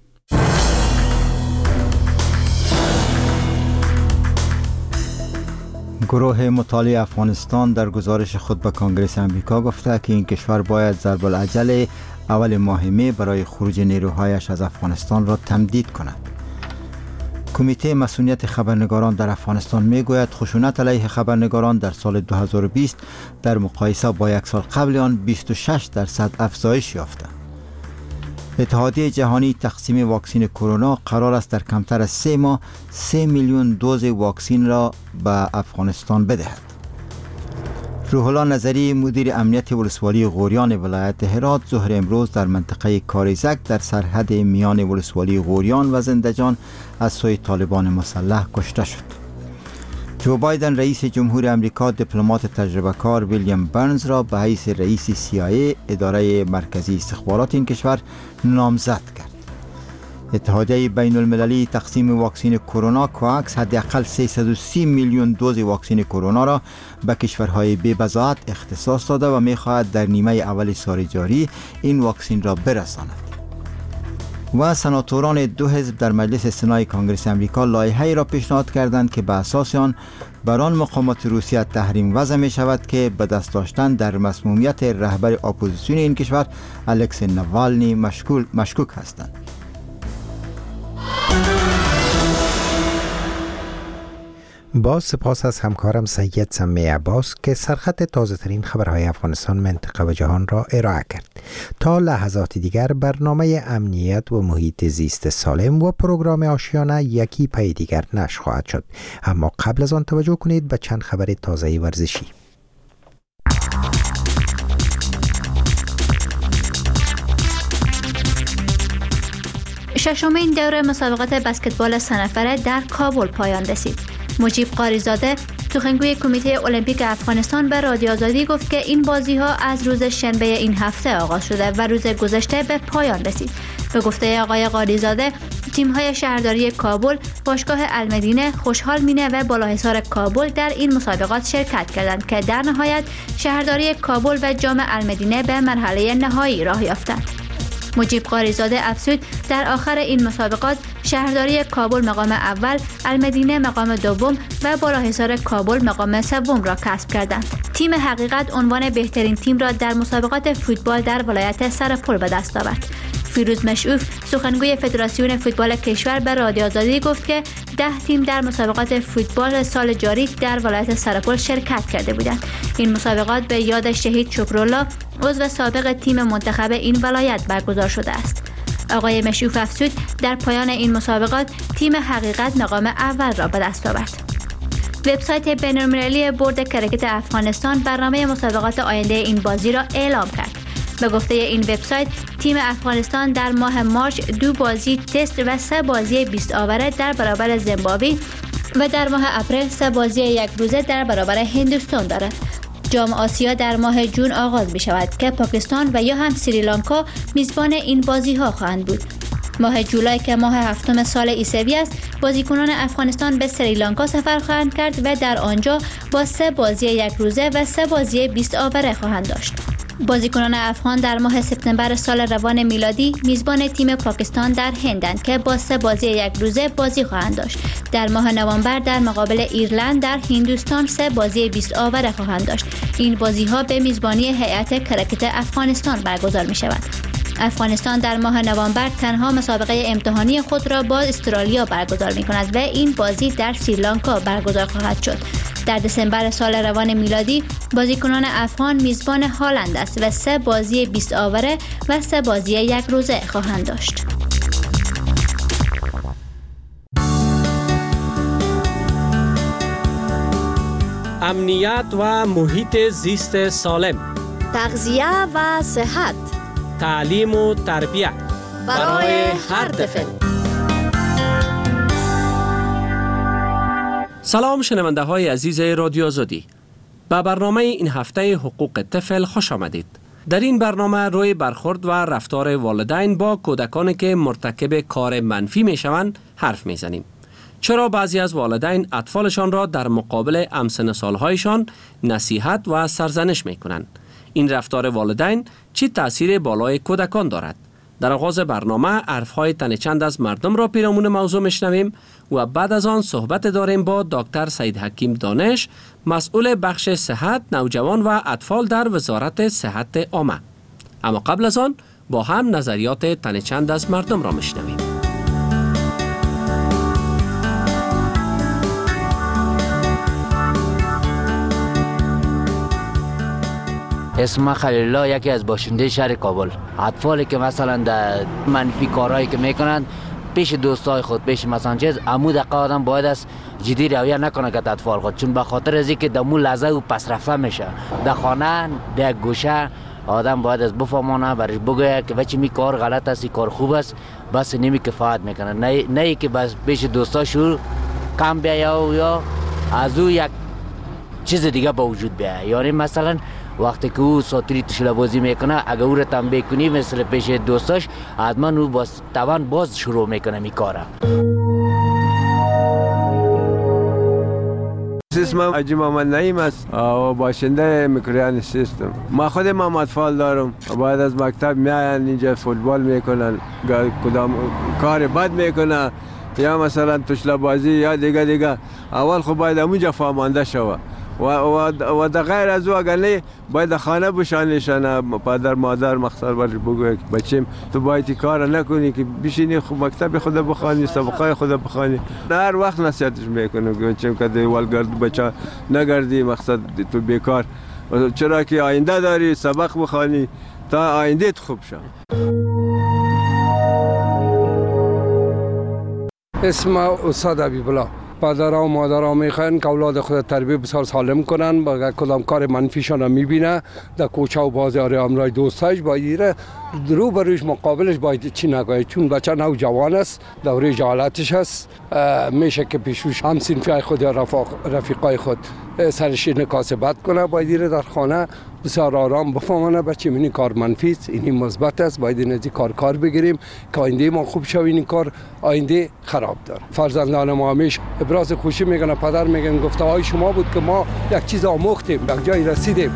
گروه مطالعه افغانستان در گزارش خود به کنگره امریکا گفته که این کشور باید ضرب العجل اول ماه می برای خروج نیروهایش از افغانستان را تمدید کند. کمیته مسئولیت خبرنگاران در افغانستان میگوید خشونت علیه خبرنگاران در سال 2020 در مقایسه با یک سال قبل آن 26% افزایش یافته. اتحادیه جهانی تقسیم واکسن کرونا قرار است در کمتر از 3 ماه 3 میلیون دوز واکسن را به افغانستان بدهد. روح الله نظری مدیر امنیت ولسوالی غوریان ولایت هرات ظهر امروز در منطقه کاریزک در سرحد میان ولسوالی غوریان و زندجان از سوی طالبان مسلح کشته شد. جو بایدن رئیس جمهور امریکا دیپلمات تجربه کار ویلیام برنز را به حیث رئیس CIA اداره مرکزی استخبارات این کشور نامزد کرد. اتحادیه بین المللی تقسیم واکسن کرونا کوواکس حداقل 330 میلیون دوز واکسن کرونا را به کشورهای بی بضاعت اختصاص داده و می‌خواهد در نیمه اول سال جاری این واکسن را برساند. و سناتوران 2 حزب در مجلس سنای کنگره امریکا لایحه‌ای را پیشنهاد کردند که به اساس آن بر آن مقامات روسیه تحریم وضع می شود که به دست داشتن در مسمومیت رهبر اپوزیسیون این کشور الکسی نوالنی مشکوک هستند. با سپاس از همکارم سید سمی عباس که سرخط تازه ترین خبرهای افغانستان، منطقه و جهان را ارائه کرد. تا لحظات دیگر برنامه امنیت و محیط زیست سالم و پروگرام آشیانه یکی پی دیگر نشر خواهد شد. اما قبل از آن توجه کنید به چند خبر تازه ورزشی. ششمین دوره مسابقات بسکتبال سه نفره در کابل پایان رسید. مجیب قاریزاده سخنگوی کمیته المپیک افغانستان به رادیو آزادی گفت که این بازی‌ها از روز شنبه این هفته آغاز شده و روز گذشته به پایان رسید. به گفته آقای قاریزاده، تیم‌های شهرداری کابل، باشگاه المدینه، خوشحال مینه و بالاحصار کابل در این مسابقات شرکت کردند که در نهایت شهرداری کابل و جام المدینه به مرحله نهایی راه یافتند. مجیب قاریزاده افزود در آخر این مسابقات شهرداری کابل مقام اول، المدینه مقام دوم و بالاحصار کابل مقام سوم را کسب کردند. تیم حقیقت عنوان بهترین تیم را در مسابقات فوتبال در ولایت سرپل به دست آورد. فیروز مشعوف سخنگوی فدراسیون فوتبال کشور به رادیو آزادی گفت که 10 تیم در مسابقات فوتبال سال جاری در ولایت سرپل شرکت کرده بودند. این مسابقات به یاد شهید شکرالله عضو سابق تیم منتخب این ولایت برگزار شده است. آقای مشعوف افزود در پایان این مسابقات تیم حقیقت مقام اول را به دست آورد. وبسایت بین‌المللی بورد کرکت افغانستان برنامه مسابقات آینده این بازی را اعلام کرد. به گفته این وبسایت، تیم افغانستان در ماه مارس 2 بازی تست و 3 بازی 20 آوره در برابر زیمبابوه و در ماه اپریل 3 بازی 1 روزه در برابر هندوستان دارد. جام آسیا در ماه جون آغاز می شود که پاکستان و یا هم سریلانکا میزبان این بازی ها خواهند بود. ماه جولای که ماه 7 سال عیسوی است، بازیکنان افغانستان به سریلانکا سفر خواهند کرد و در آنجا با 3 بازی 1 روزه و 3 بازی 20 آوره خواهند داشت. بازیکنان افغان در ماه سپتامبر سال روان میلادی میزبان تیم پاکستان در هندند که با 3 بازی 1 روزه بازی خواهند داشت. در ماه نوامبر در مقابل ایرلند در هندوستان 3 بازی 20 آوره خواهند داشت. این بازی‌ها به میزبانی هیئت کرکت افغانستان برگزار می‌شود. افغانستان در ماه نوامبر تنها مسابقه امتحانی خود را با استرالیا برگزار می‌کند و این بازی در سریلانکا برگزار خواهد شد. در دسامبر سال روان میلادی بازیکنان افغان میزبان هالند است و 3 بازی 20 آوره و 3 بازی 1 روزه خواهند داشت. امنیت و محیط زیست سالم، تغذیه و صحت، تعلیم و تربیت برای هر طفل. سلام شنونده های عزیز رادیو آزادی. به برنامه این هفته حقوق طفل خوش آمدید. در این برنامه روی برخورد و رفتار والدین با کودکانی که مرتکب کار منفی می شوند حرف می زنیم. چرا بعضی از والدین اطفالشان را در مقابل همسن سالهایشان نصیحت و سرزنش می کنند؟ این رفتار والدین چه تأثیر بالای کودکان دارد؟ در آغاز برنامه حرفهای تن چند از مردم را پیرامون موضوع میشنویم و بعد از آن صحبت داریم با دکتر سید حکیم دانش، مسئول بخش صحت نوجوان و اطفال در وزارت صحت عامه. اما قبل از آن با هم نظریات تن چند از مردم را میشنویم. اسم خلیل الله، یکی از باشنده شهر کابل. اطفالی که مثلا در منفی کارهایی که میکنند پیش دوستای خود، پیش مثلا چیز عمود آدم باید است جدی رویه نکنه که اطفال خود، چون به خاطر از اینکه دمو لحظه و پس رفته میشه در خانه در گوشه آدم باید از بفهمانه برش بگوید که بچه می کار غلط است، کار خوب است، بس نمی کفایت میکنه. نه که بس پیش دوستاشو کم بیاید یا از او یک چیز دیگه با وجود بیاید. یعنی مثلا وقتی که او ساتری تشله بازی میکنه اگر او را تنبیه کنی مثل پیش دوستاش حتما او باز شروع میکنه میکاره. اسمم حاجی محمد نعیم است و باشنده میکرویان سیستم. ما خودم اطفال دارم. بعد از مکتب میاین اینجا فوتبال میکنن، کدام کار بد میکنه یا مثلا تشله بازی یا دیگه. اول خب باید اونجا فهمانده شوه و در غیر از او اگر نه باید خانه بشانیشن، پدر مادر مخصر برش بگوید که بچیم تو باید کار نکنی که بشینی خب مکتب خود بخوانی، سبقای خود بخوانی. هر وقت نصیحتش میکنم که بچیم که دیوالگرد بچه نگردی، مقصد تو بیکار، چرا که آینده داری، سبق بخوانی تا آینده خوب شد. اسم استاد حبیب الله. پدرها و مادرها میخواین که اولاد خود تربیت بسیار سالم کنن، با کدام کار منفیشان هم میبینه در کوچه و بازار همراه دوستاش باید رو بروش مقابلش باید چی نگوید، چون بچه نوجوان است، دوره جهالتش است، میشه که پیشوش هم صنفی خود یا رفیقای خود سرش نکاس بد کنه. باید در خانه بسیار آرام بفهمانه بچه این کار منفی است، این مثبت است، باید این از کار بگیریم که آینده ما خوب شویم، این کار آینده خراب داره. فرزندان ما همیشه ابراز خوشی میکنه، پدر میگن گفته های شما بود که ما یک چیز آموختیم، یک جای رسیدیم.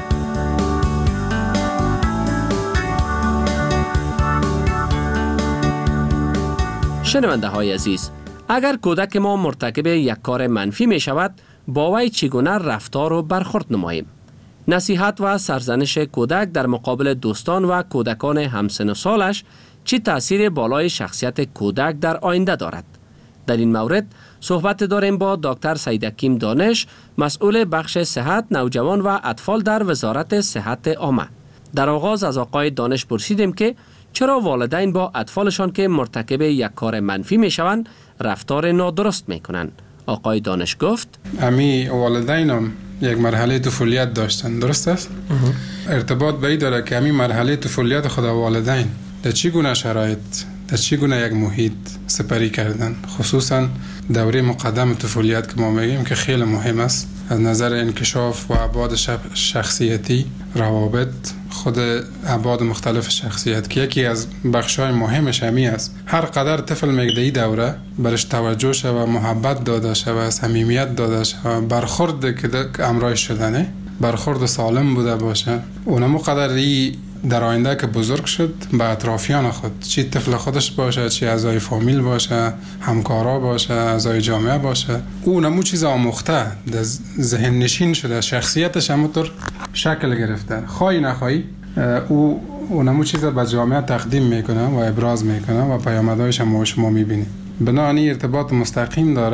شنونده های عزیز، اگر کودک ما مرتکب یک کار منفی می شود، با وی چگونه رفتار و برخورد نماییم؟ نصیحت و سرزنش کودک در مقابل دوستان و کودکان همسن و سالش چه تأثیر بالای شخصیت کودک در آینده دارد؟ در این مورد صحبت داریم با دکتر سید حکیم دانش، مسئول بخش صحت نوجوان و اطفال در وزارت صحت عامه. در آغاز از آقای دانش پرسیدیم که چرا والدین با اطفالشان که مرتکب یک کار منفی می شوند رفتار نادرست می کنند؟ آقای دانش گفت امی والدینم یک مرحله طفولیت داشتن، درست است؟ ارتباط به این داره که امی مرحله طفولیت خود والدین در چی گونه شرایط، در چی گونه یک محیط سپری کردن، خصوصا دوره مقدم طفولیت که ما میگیم که خیلی مهم است از نظر انکشاف و ابعاد شخصیتی، روابط، خود ابعاد مختلف شخصیت که یکی از بخشای مهمش همی است. هر قدر طفل میگده دوره برش توجه شوه، محبت داده شوه، صمیمیت داده شوه، برخورد که امرای شدنه برخورد سالم بوده باشه، اونمو قدر در آینده که بزرگ شد به اطرافیان خود، چی طفل خودش باشه، چی اعضای فامیل باشه، همکارا باشه، اعضای جامعه باشه، اونمو چیز آموخته در ذهن نشین شده، شخصیتش همونطور شکل گرفته، خواهی نخواهی اونمو چیز به جامعه تقدیم میکنه و ابراز میکنه و پیامدهایش هم شما میبینید. بنابراین ارتباط مستقیم داره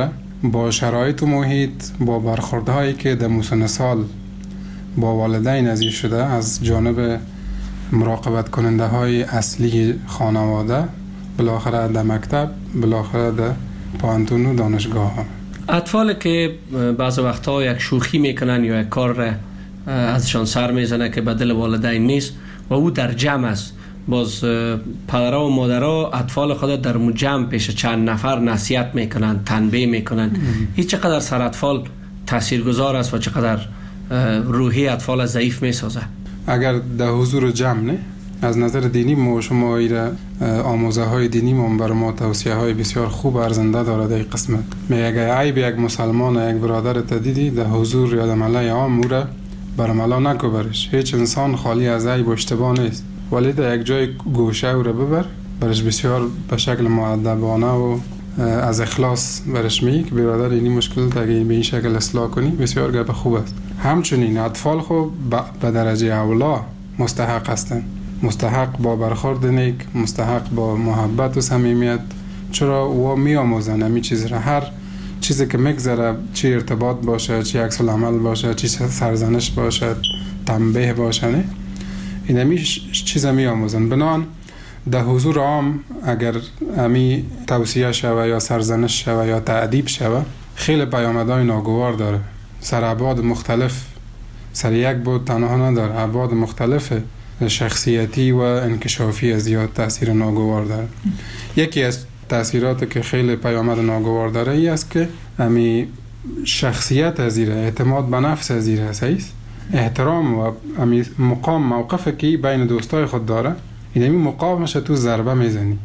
با شرایط و محیط، با برخوردهایی که در موسم سال با والدین ازی شده از جانب مراقبت کننده های اصلی خانواده، بالاخره در مکتب، بالاخره در پانتون و دانشگاه ها. اطفال که بعض وقتها یک شوخی میکنن یا یک کار ازشان سر میزنه که به دل والدین نیست و او در جمع است، باز پدرها و مادرها اطفال خود در جمع پیش چند نفر نصیحت میکنن، تنبیه میکنن. این چقدر سر اطفال تاثیرگذار است و چقدر روحی اطفال ضعیف میسازه؟ اگر در حضور جمع نه، از نظر دینی ما شما ایره آموزه های دینی ما بر ما توصیه های بسیار خوب ارزنده داره در قسمت. اگر عیب یک مسلمان یک برادر تدیدی در حضور یا در ملای عام موره برملا نکو برش. هیچ انسان خالی از عیب و اشتباه نیست، ولی در یک جای گوشه او را ببر برش بسیار به شکل مؤدبانه و از اخلاص برش میگی که برادر اینی مشکل تا اگه به این شکل اصلاح کنی بسیار گپ خوب است. همچنین اطفال خو به درجه اولا مستحق هستند، مستحق با برخورد نیک، مستحق با محبت و صمیمیت. چرا و میآموزن همین چیز را، هر چیزی که میگذره، چی ارتباط باشه، چی عکس العمل باشه، چی سرزنش باشه، تنبیه باشه، نه این همین چیزا میآموزن. بنان در حضور عام اگر همی توصیه شوه یا سرزنش شوه یا تعدیب شوه خیلی پیامدهای ناگوار داره. سر ابعاد مختلف، سر یک بود تنها نداره، ابعاد مختلف شخصیتی و انکشافی از زیاد تاثیر ناگوار داره. یکی از تاثیرات که خیلی پیامد ناگوار داره ای است که همی شخصیت از زیره، اعتماد به نفس از زیره هست، احترام و همی مقام موقفی که بین دوستای خود داره، این همی مقامش تو ضربه میزنی.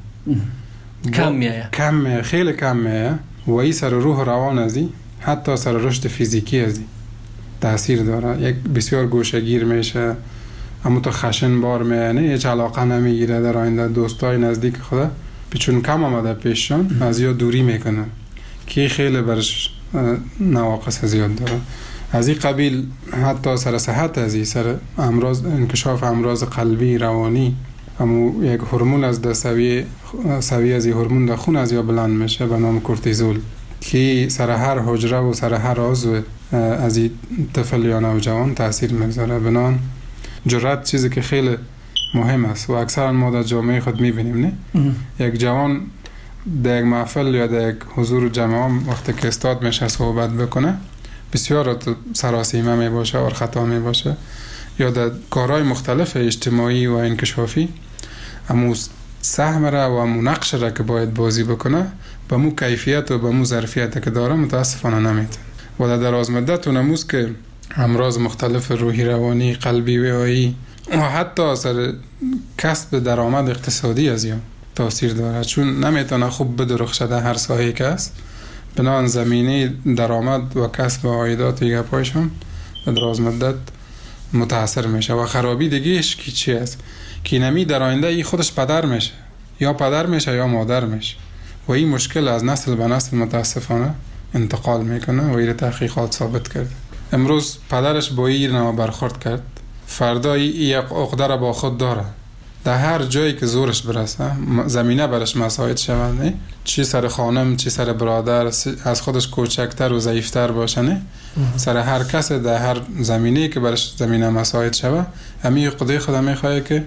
کم میایه، خیلی کم میایه و این سر روح روان ازی، حتی سر رشد فیزیکی ازی تاثیر داره. یک بسیار گوشگیر میشه، اما تو خشن بار میانه، هیچ علاقه نمیگیره در آینده دوستای نزدیک خدا چون کم آمده پیششان از یا دوری میکنن که خیلی برش نواقص زیاد داره. از این قبیل حتی سر صحت ازی، سر امراض، انکشاف امراض قلبی، روانی، همو یک هورمون از در سویه از این هورمون در خون از یا بلند میشه به نام کورتیزول که سر هر حجره و سر هر عضو از این طفل یا نوجوان تاثیر میگذاره. بنان جرأت چیزی که خیلی مهم است و اکثرا ما در جامعه خود میبینیم، نه؟ یک جوان در یک محفل یا در یک حضور جمع وقتی که استاد میشه صحبت بکنه بسیار سراسیمه میباشه و خطا میباشه، یا در کارهای مختلف اجتماعی و انکشافی امو سهم را و امو نقش را که باید بازی بکنه به مو کیفیت و به مو ظرفیت که داره متاسفانه نمیتونه. و در دراز مدت اونموز که امراض مختلف روحی، روانی، قلبی، وعایی و حتی اثر کسب درآمد اقتصادی از یا تاثیر داره، چون نمیتونه خوب بدرخشه در هر ساحه‌ای که است. بنابراین زمینه درآمد و کسب عایدات دیگه پایشون در دراز مدت متاثر میشه. و خرابی دیگهش که چی است که نمی در آینده ای خودش پدر میشه، یا پدر میشه یا مادر میشه و این مشکل از نسل به نسل متاسفانه انتقال میکنه و این تحقیقات ثابت کرده. امروز پدرش با این نوع برخورد کرد، فردا یک عقده را با خود داره، در هر جایی که زورش برسه زمینه برش مساعد شود، نه؟ چی سر خانم، چی سر برادر، از خودش کوچکتر و ضعیفتر باشه، نه؟ سر هر کس در هر زمینه‌ای که برش زمینه مساعد شود همین عقده خود میخواد که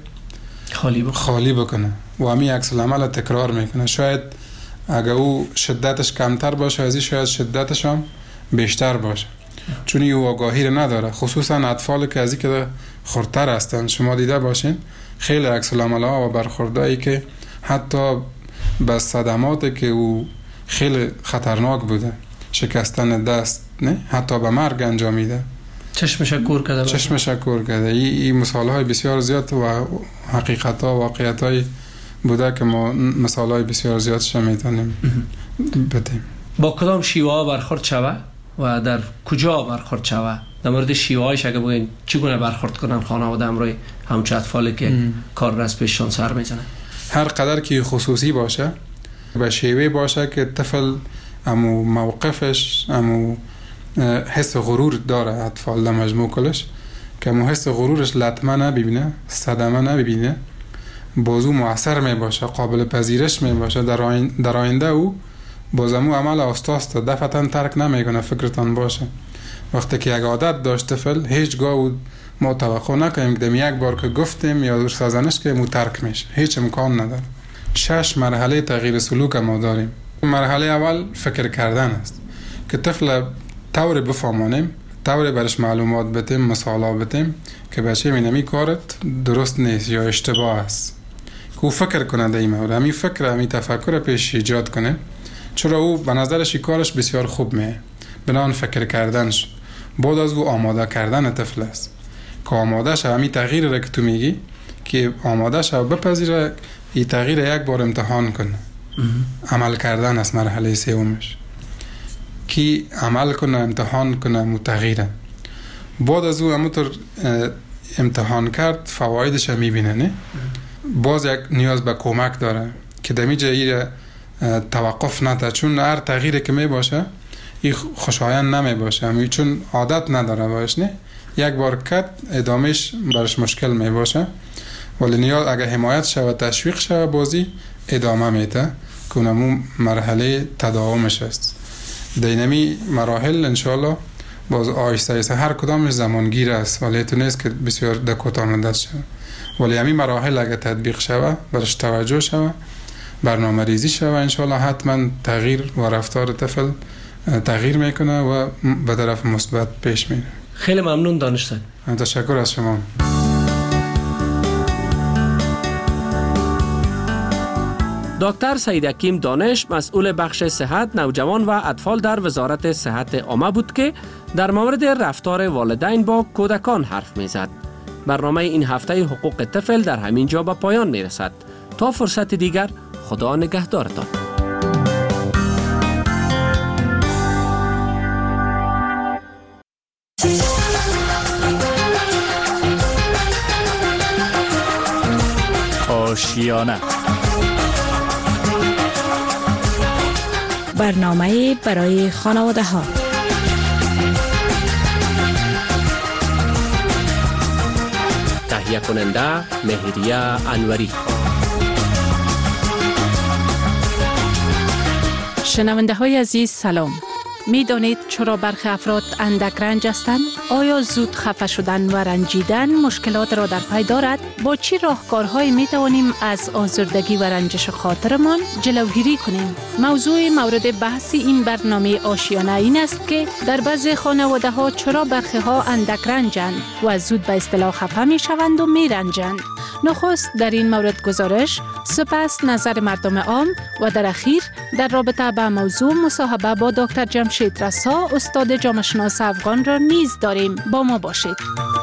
خالی بکنه و همین عکس العمل تکرار میکنه. شاید اگه او شدتش کمتر باشه از این شاید شدتش هم بیشتر باشه، چون او آگاهی رو نداره. خصوصا اطفال که از این که خردتر هستن، شما دیده باشین خیلی عکس العمل‌ها و برخوردایی که حتی به صدماتی که او خیلی خطرناک بوده، شکستن دست، نه حتی به مرگ انجامیده، چشمش کور کرده. این مثال‌های بسیار زیاد و حقیقت‌ها و واقعیت‌های بوده که ما مثال‌های بسیار زیادش میتونیم بدیم. با کدام شیوه برخورد شوه و در کجا برخورد شوه؟ در مورد شیوه‌هایش اگه بگین چگونه برخورد کنن خانواده همراه همچه اطفالی که کار را از پیششان سر میزنه؟ هر قدر که خصوصی باشه، به شیوه باشه که طفل امو موقفش، امو حس غرور داره اطفال در مجموع کلش، که امو حس غرورش لطمه نبینه، صدمه نبینه، بازو مؤثر می باشه، قابل پذیرش می باشه، در آینده او بازمو عمل استاست دفعتا ترک نمیکنه. فکرتان باشه وقتی که یک عادت داشت طفل هیچگاه ما توقع نکنیم که یک بار که گفتیم یا سازنش که مو ترک میشه، هیچ امکان نداره. 6 مرحله تغییر سلوک ما داریم. مرحله اول فکر کردن است که طفل طور بفهمانیم، طور برش معلومات بدیم، مثالا بدیم که بچه اینمی کارت درست نیست یا اشتباه است، که او فکر کنه دیمه و همی فکر همی تفکر پیش ایجاد کنه، چرا او به نظرش کارش بسیار خوب میه. بنان فکر کردنش بعد از او آماده کردن طفل است که آماده شه همی تغییر را که تو میگی که آماده شه بپذیره این تغییر یک بار امتحان کنه. عمل کردن است مرحله سومش که عمل کنه، امتحان کنه، متغیره. بعد از او همونطور امتحان کرد فوایدش هم میبینه. نه باز یک نیاز به کمک داره که دمی جایی توقف نده، چون هر تغییری که میباشه این خوشایند نمیباشه، چون عادت نداره باش. نه یک بار کد ادامهش برش مشکل میباشه، ولی نیاز اگه حمایت شود تشویق شود بازی ادامه میده که اونمو مرحله تداومش است. دینمی مراحل انشالله باز آیسته ایسته هر کدامش زمانگیر است، ولی تو نیست که بسیار دکوتا مدت شود. ولی همین مراحل اگه تطبیق شود، برش توجه شود، برنامه ریزی شود، انشالله حتما تغییر و رفتار طفل تغییر میکنه و به طرف مثبت پیش میره. خیلی ممنون دانشتن. تشکر از شما. دکتر سید حکیم دانش مسئول بخش صحت نوجوان و اطفال در وزارت صحت عامه بود که در مورد رفتار والدین با کودکان حرف میزد. برنامه این هفته حقوق طفل در همین جا به پایان میرسد. تا فرصت دیگر خدا نگهدارتان. آشیانه برنامه برای خانواده ها. تهیه کننده مهریه انوری. شنونده های عزیز سلام. می دانید چرا برخی افراد اندک رنج هستند؟ آیا زود خفه شدن و رنجیدن مشکلات را در پی دارد؟ با چی راهکارهایی می توانیم از آزردگی و رنجش خاطرمان جلوگیری کنیم؟ موضوع مورد بحث این برنامه آشیانه این است که در بعضی خانواده ها چرا برخی ها اندک رنجند و زود به اصطلاح خفه می شوند و می رنجند. نخست در این مورد گزارش، سپس نظر مردم عام و در اخیر در رابطه با موضوع مصاحبه با دکتر جمشید رسا استاد جامعه شناس افغان را نیز داریم. با ما باشید.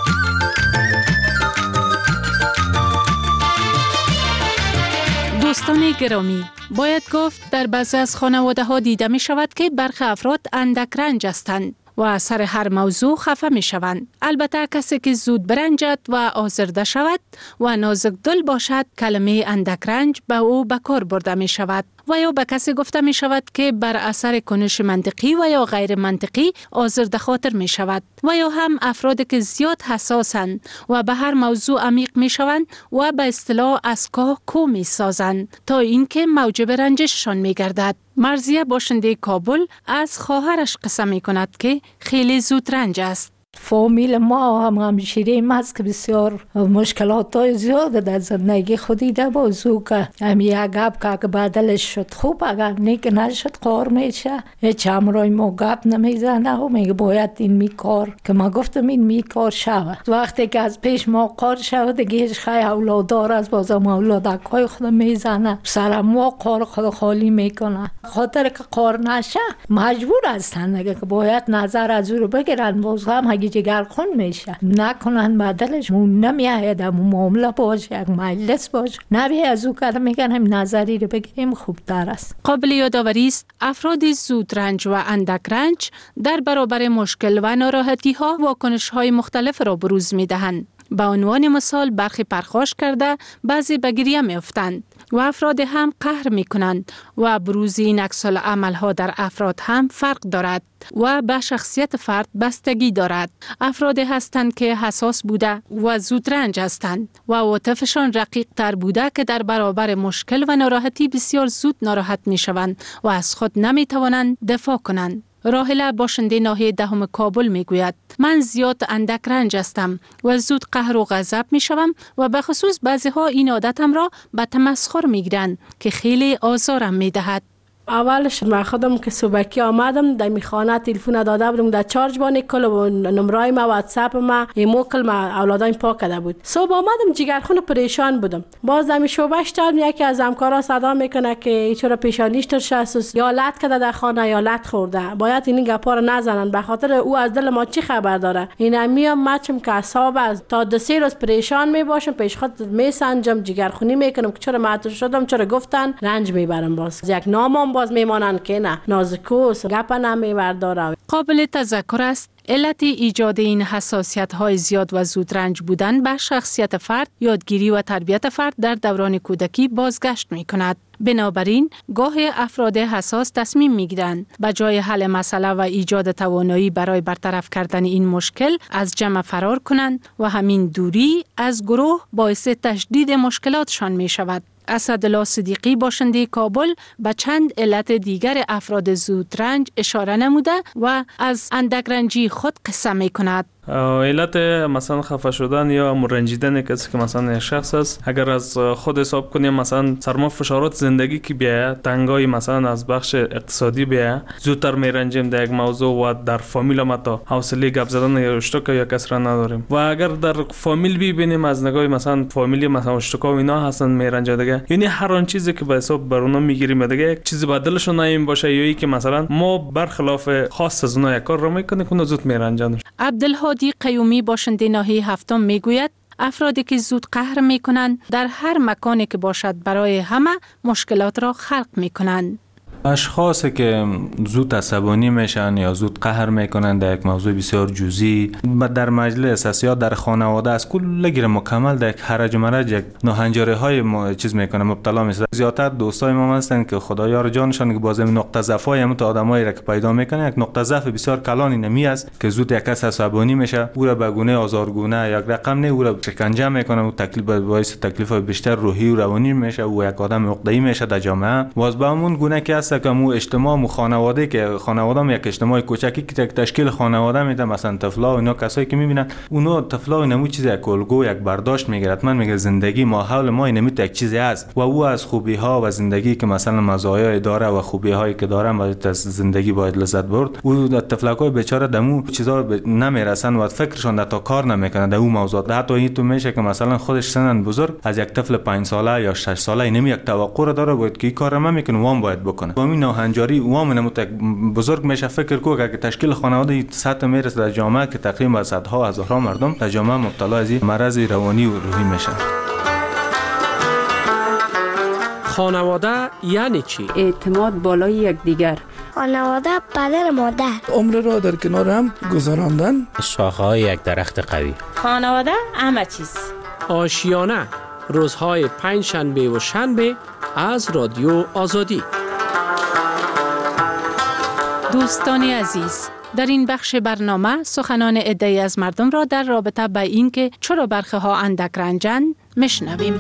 دوستان گرامی، باید گفت در بعضی از خانواده ها دیده می شود که برخی افراد اندک رنج هستند و از سر هر موضوع خفه می شوند. البته کسی که زود برنجد و آزرده شود و نازک دل باشد، کلمه اندک رنج به او به کار برده می شود و یا به کسی گفته می شود که بر اثر کنش منطقی و یا غیر منطقی آزرده خاطر می شود و یا هم افرادی که زیاد حساسند و به هر موضوع عمیق می شوند و به اصطلاح از کاه کو می سازند تا اینکه موجب رنجششان می گردد. مرضیه باشنده کابل از خواهرش قصه می کند که خیلی زود رنج است. فامیل ما هم همشیریم است که بسیار مشکلات های زیاد در زندگی خودی ده بازو که همی یک گپ که اگه بدلش شد خوب، اگر نیک نشد قار میشه. هیچ همراه ما گپ نمیزنه و میگه باید این میکار که ما گفتم این میکار شود. وقتی که از پیش ما قار شود دیگه هیچ خیلی اولادار از بازم اولادک های خود میزنه، سر ما قار خود خالی میکنه. خاطر که قار نشه مجبور هستن دیگه که باید نظر از او رو بگیرن، باز هم جگر خون میشه نکنن بدلش مون نمیاید. همون معامله باشه، یک مجلس باشه، نبی از او که میگن هم نظری رو بگیریم خوبتر است. قابل یادآوری است افراد زود رنج و اندک رنج در برابر مشکل و ناراحتی ها واکنش های مختلف را بروز میدهند. به عنوان مثال برخی پرخاش کرده، بعضی به گریه میافتند و افراد هم قهر می کنند و بروز این عکس‌العمل ها در افراد هم فرق دارد و به شخصیت فرد بستگی دارد. افرادی هستند که حساس بوده و زودرنج هستند و عاطفشان رقیق تر بوده که در برابر مشکل و ناراحتی بسیار زود ناراحت می شوند و از خود نمی توانند دفاع کنند. راهله باشنده ناحیه دهم کابل می گوید من زیاد اندک رنج هستم و زود قهر و غضب می شوم و به خصوص بعضی ها این عادتم را به تمسخر می گیرند که خیلی آزارم می دهد. اولش من خودم که صبحکی آمدم در میخانه تلفن داده بودم در چارج بانی کل و نمرای ما واتساپ ما ایمو کل ما اولادایم پاک کرده بود. صبح آمدم جگرخون پریشان بودم. باز در شعبهش دارم یکی از همکارا صدا میکنه که چرا پیشانیش ترشست یا لط کرده در خانه یا لط خورده. باید این گپا رو نزنن به خاطر او از دل ما چی خبر داره. اینا میام مچم که اعصاب از تا 2-3 روز پریشان میباشم پیش خود میسنجم جگرخونی میکنم که چرا معطل شدم چرا گفتن رنج میبرم. باز یک نامم باز میمانند که نه نازکوس گپ نمیبرداره. قابل تذکر است علت ایجاد این حساسیت های زیاد و زودرنج بودن به شخصیت فرد، یادگیری و تربیت فرد در دوران کودکی بازگشت می کند. بنابراین گاه افراد حساس تصمیم می گیرند به جای حل مسئله و ایجاد توانایی برای برطرف کردن این مشکل از جمع فرار کنند و همین دوری از گروه باعث تشدید مشکلاتشان می شود. اسدالله صدیقی باشنده کابل به چند علت دیگر افراد زودرنج اشاره نموده و از اندکرنجی خود قصه می کند. علت مثلا خفه شدن یا مرنجیدن کسی که مثلا یک شخص است، اگر از خود حساب کنیم مثلا سرما فشارات زندگی که بیاید، تنگای مثلا از بخش اقتصادی بیاید، زودتر میرنجیم در یک موضوع و در فامیل ما تا حوصله گپ زدن یا اشتکا یا کس را نداریم. و اگر در فامیل ببینیم از نگاه مثلا فامیلی مثلا اشتکا و اینا هستن میرنجه دیگه، یعنی هر آن چیزی که به حساب بر اونا میگیریم دیگه یک چیزی بدلشون نیم باشه یا که مثلا ما برخلاف خاص از اونا یک کار را میکنیم که زود میرنجن. عبدالهادی قیومی باشنده ناحیه هفتم میگوید افرادی که زود قهر میکنند در هر مکانی که باشد برای همه مشکلات را خلق میکنند. اشخاصی که زود عصبانی میشن یا زود قهر میکنن در یک موضوع بسیار جزئی در مجلس است یا در خانواده است کل مکمل در یک هرج و مرج یک ناهنجاری های چیز میکنه مبتلا میشه. زیادتر دوستای ما هستن که خدایا رو جانشان که باز نقطه ضعف های هم تا آدمایی را که پیدا میکنه یک نقطه ضعف بسیار کلانی نمی است که زود یک کس عصبانی میشه، او را به گونه آزارگونه یک رقم نه او را شکنجه میکنه و تکلیف باعث تکلیف بیشتر روحی و روانی میشه و یک آدم عقده‌ای میشه در جامعه. باز به همون گونه که است که مو اجتماع خانواده که خانواده یک اجتماع کوچکی که تشکیل خانواده میده، مثلا طفلا و اینا کسایی که میبینن اونا طفلا و نمو چیز یک الگو یک برداشت میگیره. حتما میگه زندگی ماحول ما اینمیت یک چیزی است و او از خوبی ها و زندگی که مثلا مزایای داره و خوبی هایی که داره باید از زندگی باید لذت برد. او طفلکای بیچاره دمو چیزا نمیرسن و فکرشون تا کار نمیکنن در اون موضوع. حتی این تو میشه که مثلا خودش سنن بزرگ از یک طفل 5 ساله یا 6 ساله اینم یک توقع داره باید که این کارو نمیکنه وام باید بکنه. ناهنجاری وام نموت بزرگ میشه. فکر کو که تشکیل خانواده سطح میرسه در جامعه که تقریبا صدها هزارها مردم در جامعه مبتلا از مرض روانی و روحی میشن. خانواده یعنی چی؟ اعتماد بالای یکدیگر. خانواده پدر مادر. عمر را در کنار هم گذراندن. شاخه‌های یک درخت قوی. خانواده همه چیز. آشیانه روزهای 5 شنبه و شنبه از رادیو آزادی. دوستان عزیز، در این بخش برنامه سخنان عده‌ای از مردم را در رابطه با این که چرا برخی ها اندک رنجند میشنویم.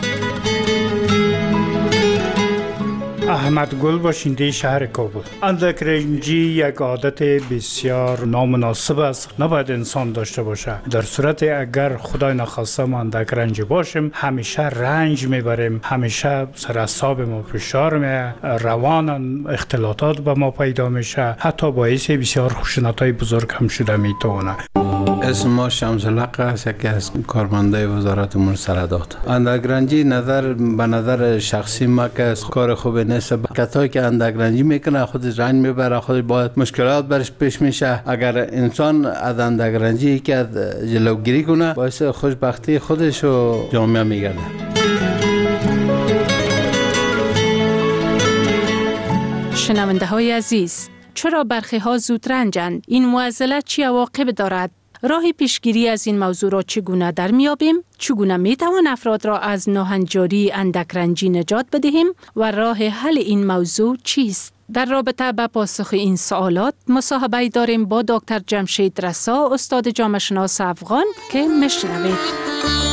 احمد گل باشنده شهر کابل. اندک رنجی یک عادت بسیار نامناسب است، نباید انسان داشته باشه. در صورت اگر خدای نخواسته ما اندک رنجی باشیم همیشه رنج میبریم، همیشه سر اعصاب ما فشار میاد، روان اختلالات به ما پیدا میشه، حتی باعث بسیار خشونت‌های بزرگ هم شده میتونه. اسم ما شمس الحق است، یکی از کارمندای وزارت امور سرحدات. اندکرنجی به نظر شخصی ما که کار خوبی نیست. کسایی که اندکرنجی میکنه خودش رنج میبره، خودش باید مشکلات برش پیش میشه. اگر انسان از اندکرنجی که جلوگیری کنه باعث خوشبختی خودش و جامعه میگرده. شنونده های عزیز، چرا برخی ها زود رنجند؟ این معضله چی عواقب دارد؟ راه پیشگیری از این موضوع را چگونه در میابیم؟ چگونه میتوان افراد را از ناهنجاری اندکرنجی نجات بدهیم و راه حل این موضوع چیست؟ در رابطه با پاسخ این سوالات مصاحبه داریم با دکتر جمشید رسا، استاد جامعه شناس افغان که میشنوید.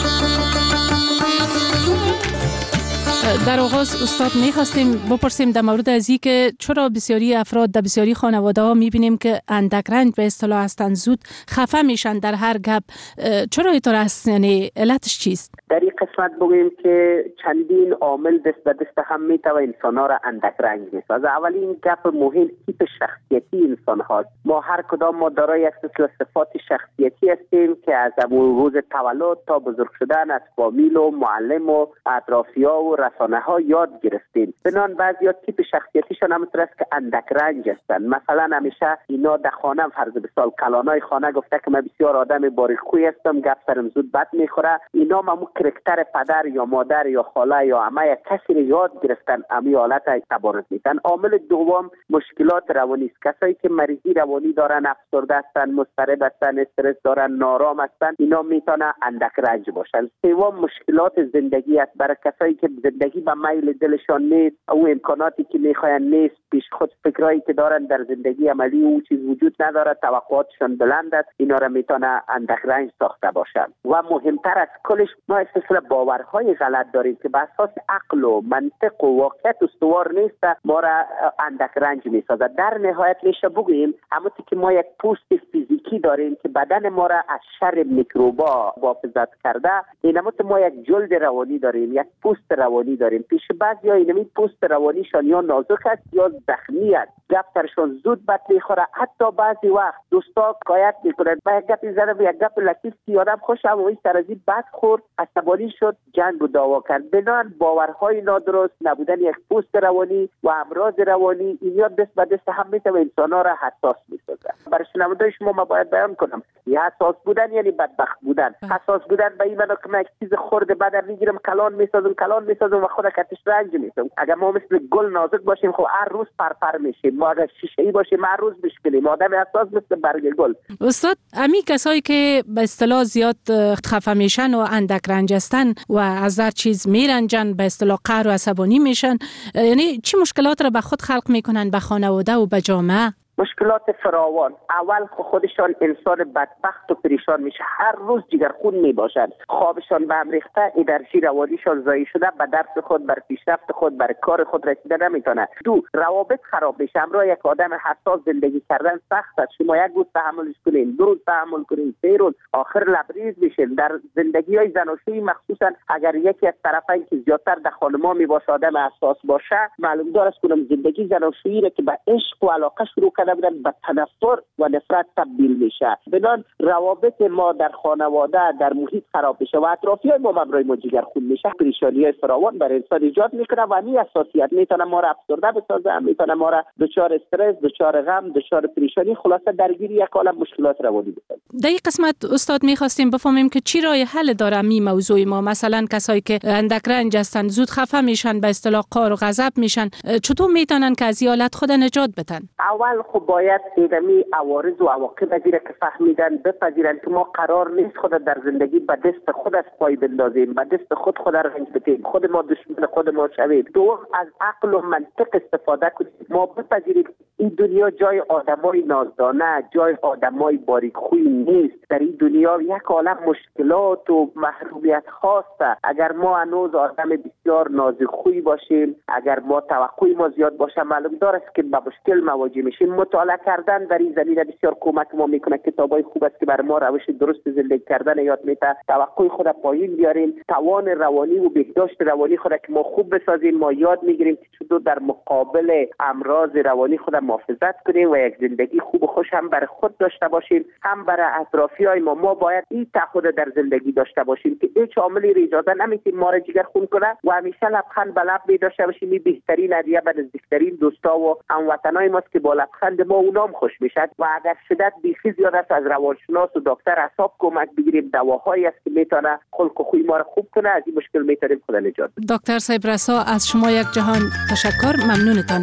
در آغاز استاد می‌خواستیم بپرسیم در مورد از این که چرا بسیاری افراد در بسیاری خانواده‌ها می‌بینیم که اندک رنج به اصطلاح هستند، زود خفه میشن در هر گپ. چرا اینطور است؟ یعنی علتش چیست؟ در این قسمت بگوییم که چندین عامل دست به دست هم میتونه انسان‌ها را اندک رنج میسازه. اولین گپ مهم تیپ شخصیتی انسان هاست. ما هر کدام ما دارای یک سلسله صفات شخصیتی هستیم که از روز تولد تا بزرگ شدن از فامیل و معلم و اطرافیان و رسانه ها یاد گرفتیم. بنان بعضیا تیپ شخصیتیشان همونطور است که اندک رنج هستند. مثلا همیشه اینا در خانه فرض بسال کلانای خانه گفته که من بسیار آدم باریک‌خوی هستم، گپ سرم زود بد میخوره. اینا ممو کرکتر پدر یا مادر یا خاله یا عمه یا کسی رو یاد گرفتن امی حالت تبارز میتن. عامل دوم مشکلات روانی است. کسایی که مریضی روانی دارن، افسرده هستن، مضطرب هستن، استرس دارن، نارام هستن، اینا میتونه اندک رنج باشن. سوم مشکلات زندگی است. برای کسایی که زندگی به میل دلشان نیست، او امکاناتی که میخواین نیست، پیش خود فکرایی که دارن در زندگی عملی او چیز وجود نداره، توقعاتشان بلند است، اینا را میتونه اندک رنج ساخته باشن. و مهمتر از کلش ما سلسله باورهای غلط داریم که به اساس عقل و منطق و واقعیت استوار نیست، ما را اندک رنج میسازه. در نهایت میشه بگوییم همونطور که ما یک پوست فیزیکی داریم که بدن ما را از شر میکروبا محافظت کرده، اینموت ما یک جلد روانی داریم، یک پوست روانی داریم. پیش بعضیا اینمی پوست روانیشان یا نازک است یا زخمی است، گفترشون زود بد میخوره. حتی بعضی وقت دوستا حکایت میکنند با یک گپی زدم، یک گپ لطیف که آدم خوشم و سرازی بد خورد، عصبانی شد، جنگ و دعوا کرد. بنان باورهای نادرست، نبودن یک پوست روانی و امراض روانی، اینا دست به دست هم میتونه انسان‌ها را حساس میسازه. برای شنوندگان شما ما باید بیان کنم حساس بودن یعنی بدبخت بودن. حساس بودن به این معنی که من یک چیز خرد بدم میگیرم کلان میسازم و خود کتش رنج میسازم. اگر ما مثل گل نازک باشیم خب هر روز پرپر میشیم. ما اگر شیشه‌ای باشیم هر روز بشکنیم. آدم حساس مثل برگ گل. استاد، امی کسایی که به اصطلاح زیاد خفه میشن و اندک رنج هستن و از هر چیز میرنجن، به اصطلاح قهر و عصبانی میشن، یعنی چه مشکلات را به خود خلق میکنن، به خانواده و به جامعه؟ مشکلات فراوان. اول خودشان انسان بدبخت و پریشان میشه، هر روز جگرخون میباشند، خوابشان به هم ریخته، انرژی روانیشان ضایع شده، به درس خود، بر پیشرفت خود، بر کار خود رسیده نمیتونه. دو، روابط خراب میشه. همراه یک آدم حساس زندگی کردن سخت است. شما یک روز تحملش کنین، دو روز تحمل کنین، سه روز، آخر لبریز میشین. در زندگی های زناشویی مخصوصا اگر یکی از طرفین که زیادتر در خانما میباشه آدم حساس باشه، معلوم داره کنم زندگی زناشویی را که به عشق و علاقه شروع بودن به تنفر و نفرت تبدیل میشه. بنان روابط ما در خانواده در محیط خراب میشه و اطرافیان ما مبرای ما جگرخون میشه. پریشانی‌های فراوان برای انسان ایجاد میکنه و این اساسیت میتونه ما را افسرده بسازه، میتونه ما را دچار استرس، دچار غم، دچار پریشانی، خلاصه درگیر یک عالم مشکلات روانی بکنه. در این قسمت استاد میخواستیم بفهمیم که چی راه حل داره این موضوع ما. مثلا کسایی که اندک رنج هستن، زود خفه میشن، به اصطلاح قهر و غضب میشن، چطور میتونن که از این حالت خود نجات بدن؟ اول خب باید اینمی عوارض و عواقب از که فهمیدن بپذیرن که ما قرار نیست خود در زندگی به دست خود از پای بندازیم، به دست خود رنج بدیم، خود ما دشمن خود ما شویم. دوم از عقل و منطق استفاده کنیم. ما بپذیریم این دنیا جای آدمای نازدانه، جای آدمای باریک‌خوی نیست. در این دنیا یک عالم مشکلات و محرومیت هست. اگر ما هنوز آدم بسیار نازک‌خوی باشیم، اگر ما توقع ما زیاد باشه، معلوم داره که با مشکل مواجه میشیم. مطالعه کردن در این زمینه بسیار کمک ما میکنه. کتابای خوب است که برای ما روش درست زندگی کردن یاد میده. توقع خود پایین بیاریم، توان روانی و بهداشت روانی خود که ما خوب بسازیم. ما یاد میگیریم که چطور در مقابل امراض روانی خود محافظت کنیم و یک زندگی خوب و خوش هم برای خود داشته باشیم، هم برای اطرافیان ما. ما باید این تعهد در زندگی داشته باشیم که هیچ عاملی را اجازه نمیدیم ما را جگرخون کنه و همیشه لبخند به لب داشته باشیم. این بهترین هدیه به نزدیکترین دوستا و هموطنای ماست که با لبخند ما اونام خوش میشد. و اگر شدت بیخی زیاد است از روانشناس و دکتر اعصاب کمک بگیریم. دواهایی است که میتونه خلق و خوی ما را خوب کنه. از این مشکل میتونیم خود نجات بدیم. دکتر صاحب رسا، از شما یک جهان تشکر. ممنونتان.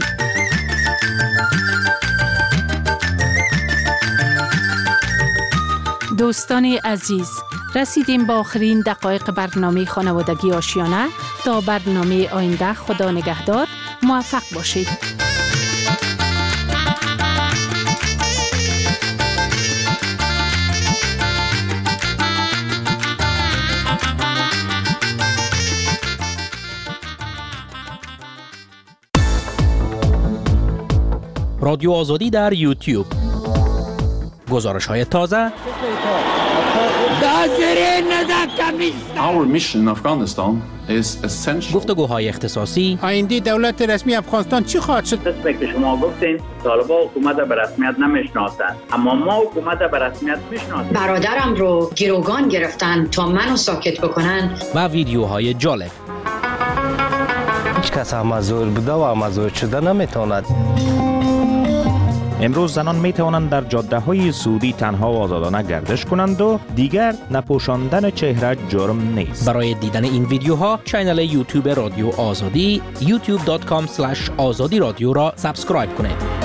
دوستان عزیز، رسیدیم با آخرین دقایق برنامه خانوادگی آشیانه. تا برنامه آینده خدا نگهدار، موفق باشید. رادیو آزادی در یوتیوب. گزارش‌های تازه. Our mission in Afghanistan is essential. گفتگوهای اختصاصی. آینده دولت رسمی افغانستان چی خواهد شد؟ قسمی که شما گفتین طالبان حکومت به رسمیت نمیشناسند، اما ما حکومت به رسمیت میشناسیم. برادرم رو گروگان گرفتن تا منو ساکت بکنن. و ویدیوهای جالب. هیچ کس امازور بوده و امازور شده نمیتواند. امروز زنان می توانند در جاده های سعودی تنها و آزادانه گردش کنند و دیگر نپوشاندن چهره جرم نیست. برای دیدن این ویدیوها کانال یوتیوب رادیو آزادی youtube.com/azadi radio را سابسکرایب کنید.